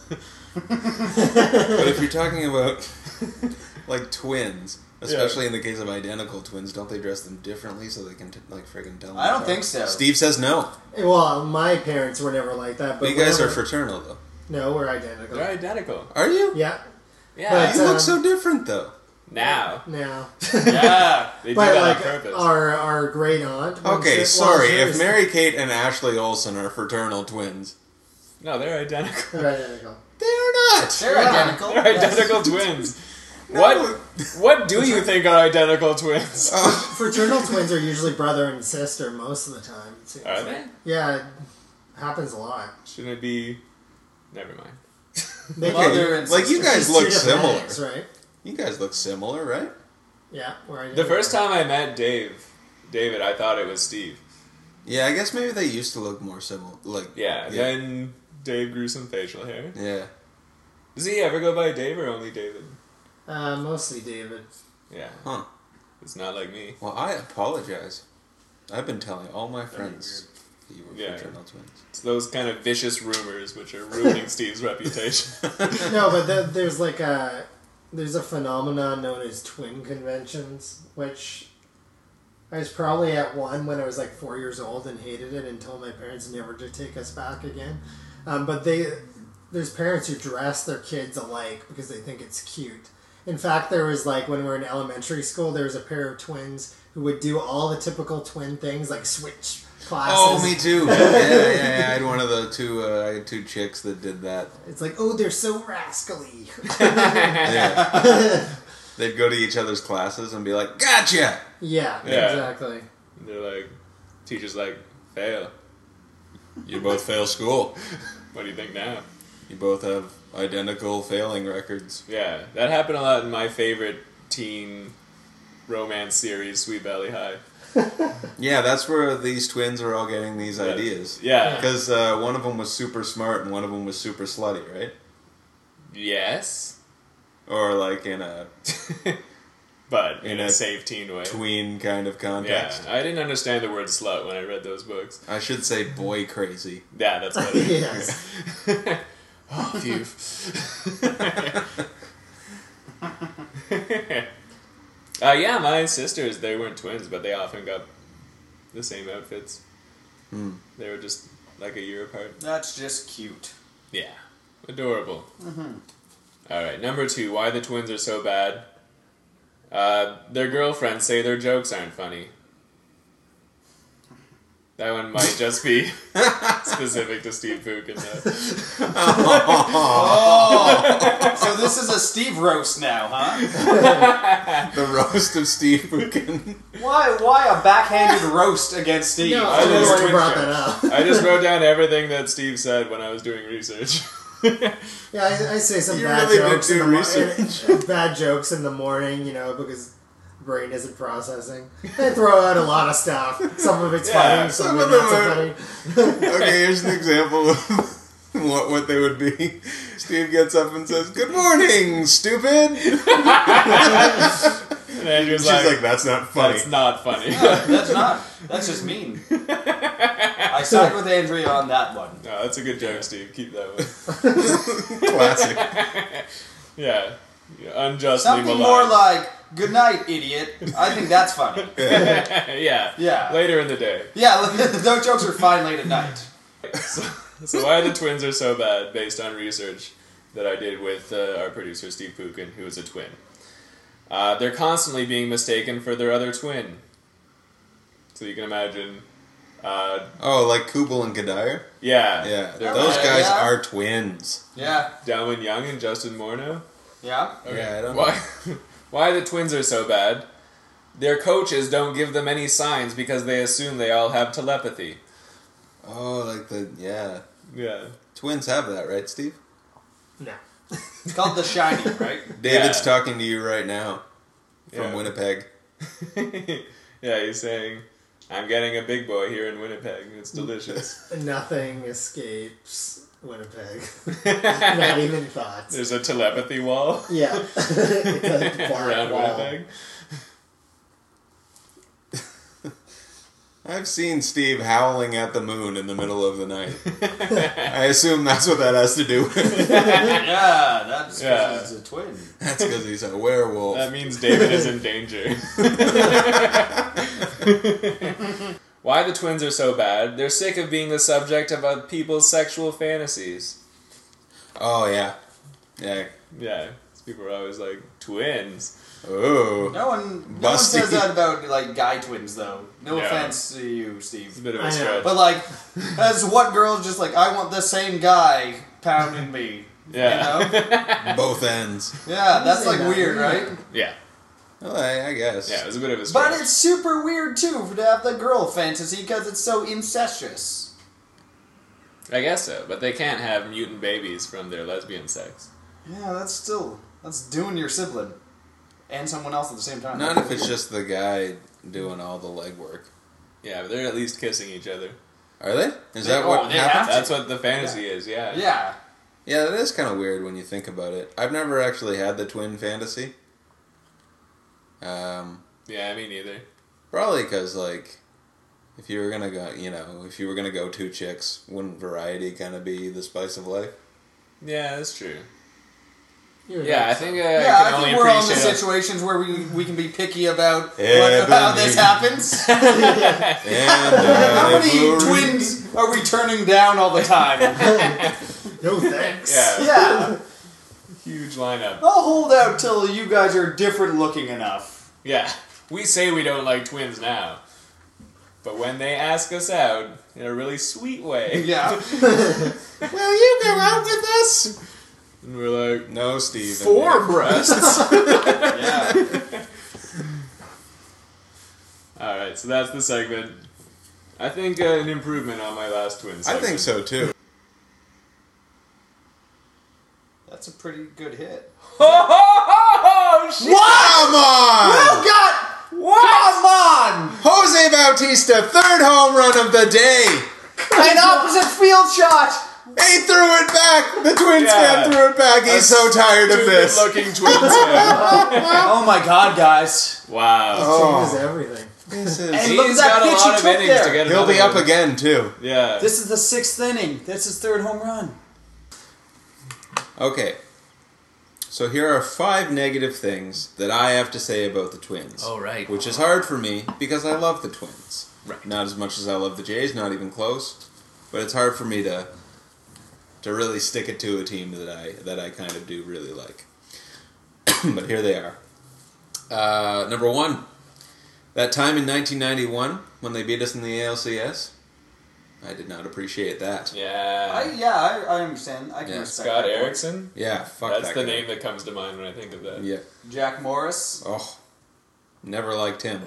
But if you're talking about like twins, especially in the case of identical twins, don't they dress them differently so they can friggin' tell them? I don't apart? think so. Steve says no. Well, my parents were never like that. But But you guys are whenever- fraternal though. No, we're identical. They're identical. Are you? Yeah. Yeah. But, You look so different though. Now. Now. Yeah. They do But that like on purpose. our great aunt. when Okay, she- sorry. well, she If was- Mary Kate and Ashley Olsen are fraternal twins, No, they're identical. They're identical. they are not. They're Yeah. identical. They're identical twins. What do you think are identical twins? Fraternal twins are usually brother and sister most of the time. It seems Are like. they? Yeah, it happens a lot. Shouldn't it be... Never mind. They Okay, Mother and like you sister. guys It's look two different similar. eggs, right? You guys look similar, right? Yeah, we're The identical. first time I met David, I thought it was Steve. Yeah, I guess maybe they used to look more similar. Like Yeah, then Dave grew some facial hair. yeah. Does he ever go by Dave or only David? Mostly David. Yeah. Huh. It's not like me. Well, I apologize. I've been telling all my friends that you were Yeah. fraternal twins. It's those kind of vicious rumors which are ruining Steve's reputation. No, but there's like there's a phenomenon known as twin conventions, which I was probably at one when I was like 4 years old and hated it and told my parents never to take us back again. But there's parents who dress their kids alike because they think it's cute. In fact, there was like when we were in elementary school, there was a pair of twins who would do all the typical twin things like switch classes. Oh, me too. Yeah. I had one of the two. I had two chicks that did that. It's like, oh, they're so rascally. Yeah. They'd go to each other's classes and be like, "Gotcha." Yeah, Yeah. exactly. They're like, teacher's like, fail. You both fail school. What do you think now? You both have identical failing records. Yeah, that happened a lot in my favorite teen romance series, Sweet Valley High. Yeah, that's where these twins are all getting these ideas. Yeah. Because one of them was super smart and one of them was super slutty, right? Yes. Or like in a But in In a a safe teen way. tween kind of Yeah, context. I didn't understand the word slut when I read those books. I should say boy crazy. Yeah, that's what it is. Yes. Oh, phew. Yeah, my sisters, they weren't twins, but they often got the same outfits. They were just like a year apart. That's just cute. Yeah, adorable. Alright, number 2, why the twins are so bad. Their girlfriends say their jokes aren't funny. That one might just be specific to Steve Pookin, though. Oh, so this is a Steve roast now, huh? The roast of Steve Pookin. Why a backhanded roast against Steve? No, I I just- already brought that up. I just wrote down everything that Steve said when I was doing research. Yeah, I say some You bad really did jokes in do the research. bad jokes in the morning, because the brain isn't processing. I throw out a lot of stuff. Some of it's Yeah, funny, some some of of it not them so funny. Okay, here's an example of what they would be. Steve gets up and says, "Good morning, stupid." And Andrew's She's like, "That's not funny." that's not funny. That's not. That's just mean. I side with Andrea on that one. No, that's a good joke, Steve. Keep that one. Classic. Yeah. Unjustly Something maligned. more like, "Good night, idiot." I think that's funny. Yeah. Yeah. Later in the day. Yeah, those jokes are fine late at night. So why the twins are so bad, based on research that I did with our producer, Steve Pookin, who is a twin. They're constantly being mistaken for their other twin. So you can imagine... Oh, like Kubel and Kadir? yeah. Yeah, They're those Okay, guys yeah. are twins. Yeah, Dalman Young and Justin Morneau. yeah. Yeah, I don't know. Why the twins are so bad? Their coaches don't give them any signs because they assume they all have telepathy. Oh, yeah. Yeah. Twins have that, right, Steve? No. It's called The Shining, right? David's Yeah. talking to you right now from Yeah. Winnipeg. Yeah, he's saying, I'm getting a big boy here in Winnipeg. It's delicious. Nothing escapes Winnipeg. Not even thoughts. There's a telepathy wall Yeah. It's a black around wall. Winnipeg. I've seen Steve howling at the moon in the middle of the night. I assume that's what that has to do with it. Yeah, that's Yeah. because he's a twin. That's because he's a werewolf. That means David is in danger. Why the twins are so bad? They're sick of being the subject of other people's sexual fantasies. Oh, yeah. Yeah. Yeah, people are always like, twins? Oh. No one Busty. says that about like guy twins though. No Yeah. offense to you, It's Steve. a bit of I a know. stretch. But like, as what girl's just like, I want the same guy pounding me. Yeah. You know? Both ends. Yeah, that's like Say that. weird, right? Yeah. Well, I guess. Yeah, it was a bit of a stretch. But it's super weird too to have the girl fantasy because it's so incestuous. I guess so, but they can't have mutant babies from their lesbian sex. Yeah, that's doing your sibling and someone else at the same time. Not if it's just the guy doing all the legwork. Yeah, but they're at least kissing each other. Are they? Is They- that what they happens? have to. That's what the fantasy is, yeah. Yeah. Yeah, that is kind of weird when you think about it. I've never actually had the twin fantasy. Yeah, me neither. Probably because, like, if you were gonna go two chicks, wouldn't variety kind of be the spice of life? Yeah, that's true. You're Yeah, right. I think Yeah, I I can only think we're all in the appreciate situations where we can be picky about Ebony. how this happens. And How many blue- twins are we turning down all the time? No thanks. Yeah, Yeah. huge lineup. I'll hold out till you guys are different looking enough. Yeah, we say we don't like twins now. But when they ask us out in a really sweet way, Yeah. Will you go out with us? and we're like, No, Steve. 4 breasts. Yeah. All right, so that's the segment. I think an improvement on my last twin I segment. think so too. That's a pretty good hit. Oh, shit! Come on! Come on! Jose Bautista, third home run of the day. An opposite field shot! He threw it back. The Twins Yeah. fan threw it back. He's so tired of this. Looking Twins fan. Oh my god, guys. Wow. Changes everything. This is. And look at He's that got a pitch lot he of took innings there. to get He'll be another up one. again too. Yeah. This is the 6th inning. That's his 3rd home run. Okay. So here are 5 negative things that I have to say about the Twins. Oh, right. Which is hard for me because I love the Twins. Right. Not as much as I love the Jays, not even close. But it's hard for me to really stick it to a team that I kind of do really like. But here they are. Number 1, that time in 1991 when they beat us in the ALCS. I did not appreciate that. Yeah. I understand. I can Yeah. respect Scott that point. Erickson. Yeah, fuck That's that the guy. name that comes to mind when I think of that. Yeah. Jack Morris. Oh, never liked him.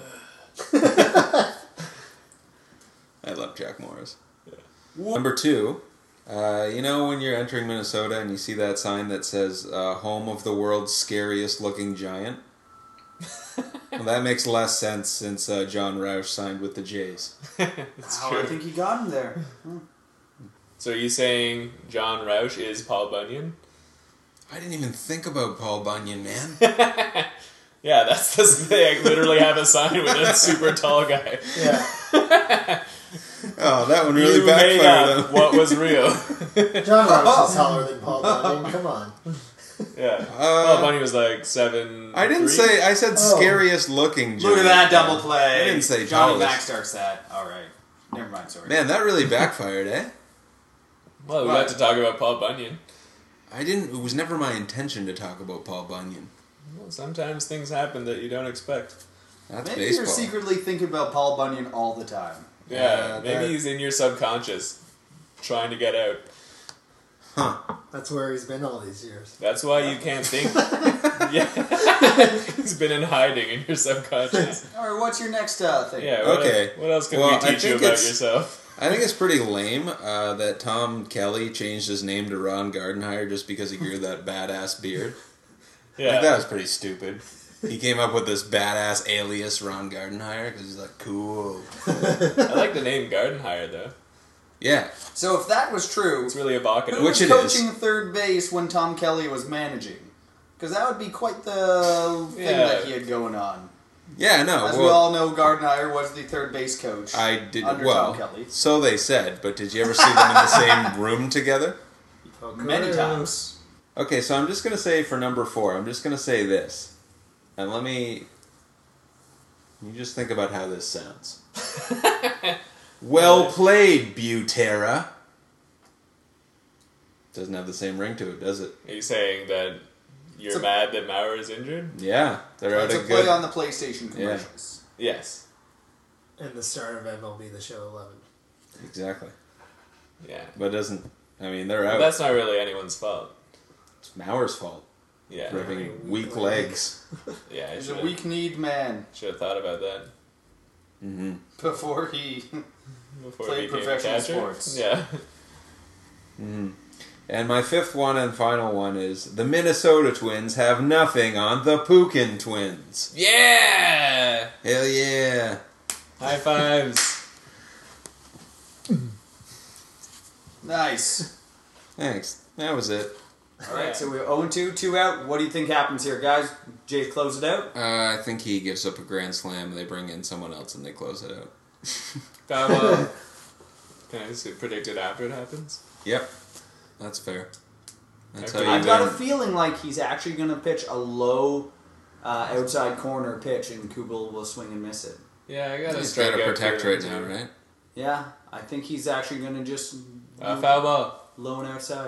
I love Jack Morris. Number 2, you know when you're entering Minnesota and you see that sign that says "Home of the World's Scariest Looking Giant"? Well, that makes less sense since John Roush signed with the Jays. It's Wow, true. I think he got him there. So are you saying John Roush is Paul Bunyan? I didn't even think about Paul Bunyan, man. Yeah, that's the thing. I literally have a sign with a super tall guy. Yeah. Oh, that one really You made backfired. up what was real. John Ross is taller than Paul Bunyan. Come on. Yeah. Paul Bunyan was like 7'. I didn't say. I said Oh. scariest looking. Look at giant. that double play. I didn't say Johnny tallest. Mac starts that. All right. Never mind. Sorry. Man, that really backfired, eh? Well, we What? got to talk about Paul Bunyan. I didn't. It was never my intention to talk about Paul Bunyan. Well, sometimes things happen that you don't expect. That's Maybe baseball. you're secretly thinking about Paul Bunyan all the time. Yeah, maybe that- he's in your subconscious, trying to get out. That's where he's been all these years. That's why you can't think. Yeah, he's been in hiding in your subconscious. All right. What's your next thing? Yeah. Okay. What else can Well, we I teach you think about it's- yourself? I think it's pretty lame that Tom Kelly changed his name to Ron Gardenhire just because he grew that badass beard. Yeah. Like, that was pretty stupid. He came up with this badass alias Ron Gardenhire because he's like, cool. I like the name Gardenhire though. Yeah. So if that was true, It's really evocative. who Which was it is. coaching third base when Tom Kelly was managing? Because that would be quite the thing Yeah. that he had going on. Yeah, no. As we all know, Gardenhire was the third base coach. I did under well. Tom Kelly. So they said, but did you ever see them in the same room together? Many times. Okay, so I'm just gonna say for number 4, I'm just gonna say this, and you just think about how this sounds. Well played, Butera. Doesn't have the same ring to it, does it? Are you saying that you're It's a- mad that Maurer is injured? Yeah, they're out It's a of play good. on the PlayStation commercials. Yes. And the start of MLB The Show 11. Exactly, Yeah. but it doesn't. I mean, they're But out. that's not really anyone's fault. It's Mauer's fault Yeah. for having weak legs. Yeah. I He's a should weak-kneed man have thought about that Mm-hmm. before he... before Played he became a professional catcher. sports. Yeah. Mm-hmm. And my 5th one and final one is the Minnesota Twins have nothing on the Pukin Twins. Yeah. Hell yeah! High fives. Nice. Thanks. That was it. All right, Yeah. so we're 0-2, 2 out. What do you think happens here, guys? Jay, close it out. I think he gives up a grand slam. They bring in someone else and they close it out. Can I just predict it after it happens? Yep, that's fair. That's how Okay. you I've got a win. feeling like he's actually going to pitch a low outside corner pitch, and Kubel will swing and miss it. Yeah, I got He's strike got to out protect here right now, too. right? Yeah, I think he's actually going to just Foul ball. low and outside.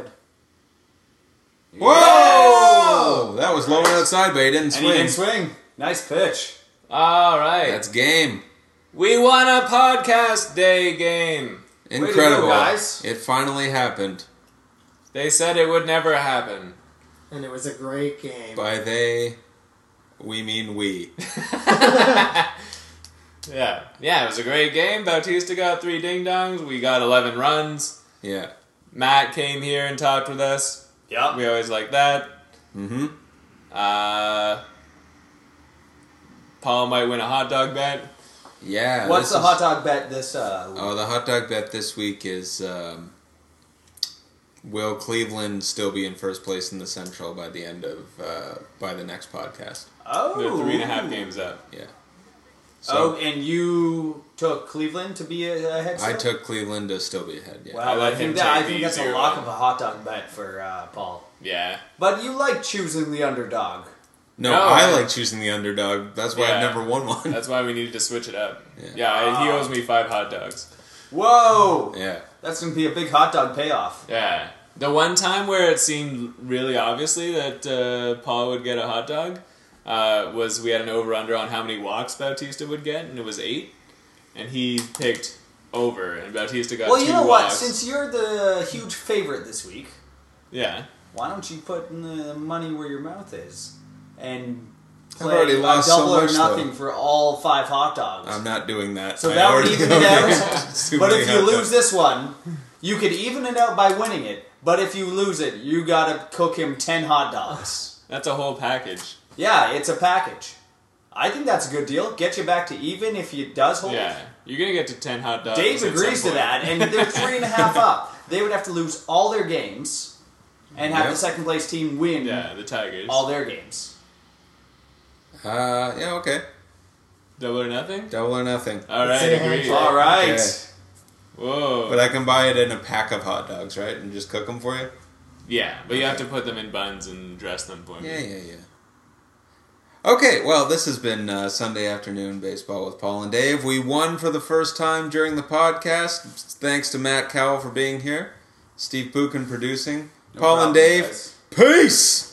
Whoa! That was low and outside, but he didn't And swing. he didn't swing. Nice pitch. All right. That's game. We won a podcast day game. Incredible, go, guys. It finally happened. They said it would never happen. And it was a great game. By they, we mean we. Yeah, it was a great game. Bautista got 3 ding-dongs. We got 11 runs. Yeah. Matt came here and talked with us. Yep. We always like that. Mm-hmm. Paul might win a hot dog bet. Yeah. What's the hot dog bet this week? Oh, the hot dog bet this week is will Cleveland still be in first place in the Central by the end of by the next podcast? Oh. They're 3.5 games up. Yeah. So and you took Cleveland to be ahead? I took Cleveland to still be ahead. Yeah. Wow, I let I him think, take I the think that's a easier lock one. of a hot dog bet for Paul. Yeah. But you like choosing the underdog. No, No, I I- like choosing the underdog. That's why I've Yeah. never won one. That's why we needed to switch it up. Yeah. He owes me 5 hot dogs. Whoa! Yeah. That's going to be a big hot dog payoff. Yeah. The one time where it seemed really obviously that Paul would get a hot dog was we had an over-under on how many walks Bautista would get, and it was 8. And he picked over, and Bautista got 2 Well, you know walks. what? Since you're the huge favorite this week, Yeah. why don't you put the money where your mouth is and I've already play lost double so much, or nothing though. for all 5 hot dogs? I'm not doing that. So I that would already even know it that. out. It's too But many if you hot lose dogs. this one, you could even it out by winning it. But if you lose it, you gotta cook him 10 hot dogs. That's a whole package. Yeah, it's a package. I think that's a good deal. Get you back to even if he does hold. Yeah. You're going to get to 10 hot dogs. Dave at agrees some to point. that, and they're 3.5 up. They would have to lose all their games and have Yep. the second place team win Yeah, the Tigers. all their games. Yeah, okay. Double or nothing? Double or nothing. All right, Say a agreed. handshake. All right. Okay. Whoa. But I can buy it in a pack of hot dogs, right? And just cook them for you? Yeah, but you have to put them in buns and dress them for me. Yeah. Okay, well, this has been Sunday Afternoon Baseball with Paul and Dave. We won for the first time during the podcast. Thanks to Matt Cowell for being here. Steve Pookin producing. No Paul and problem, Dave, guys. peace!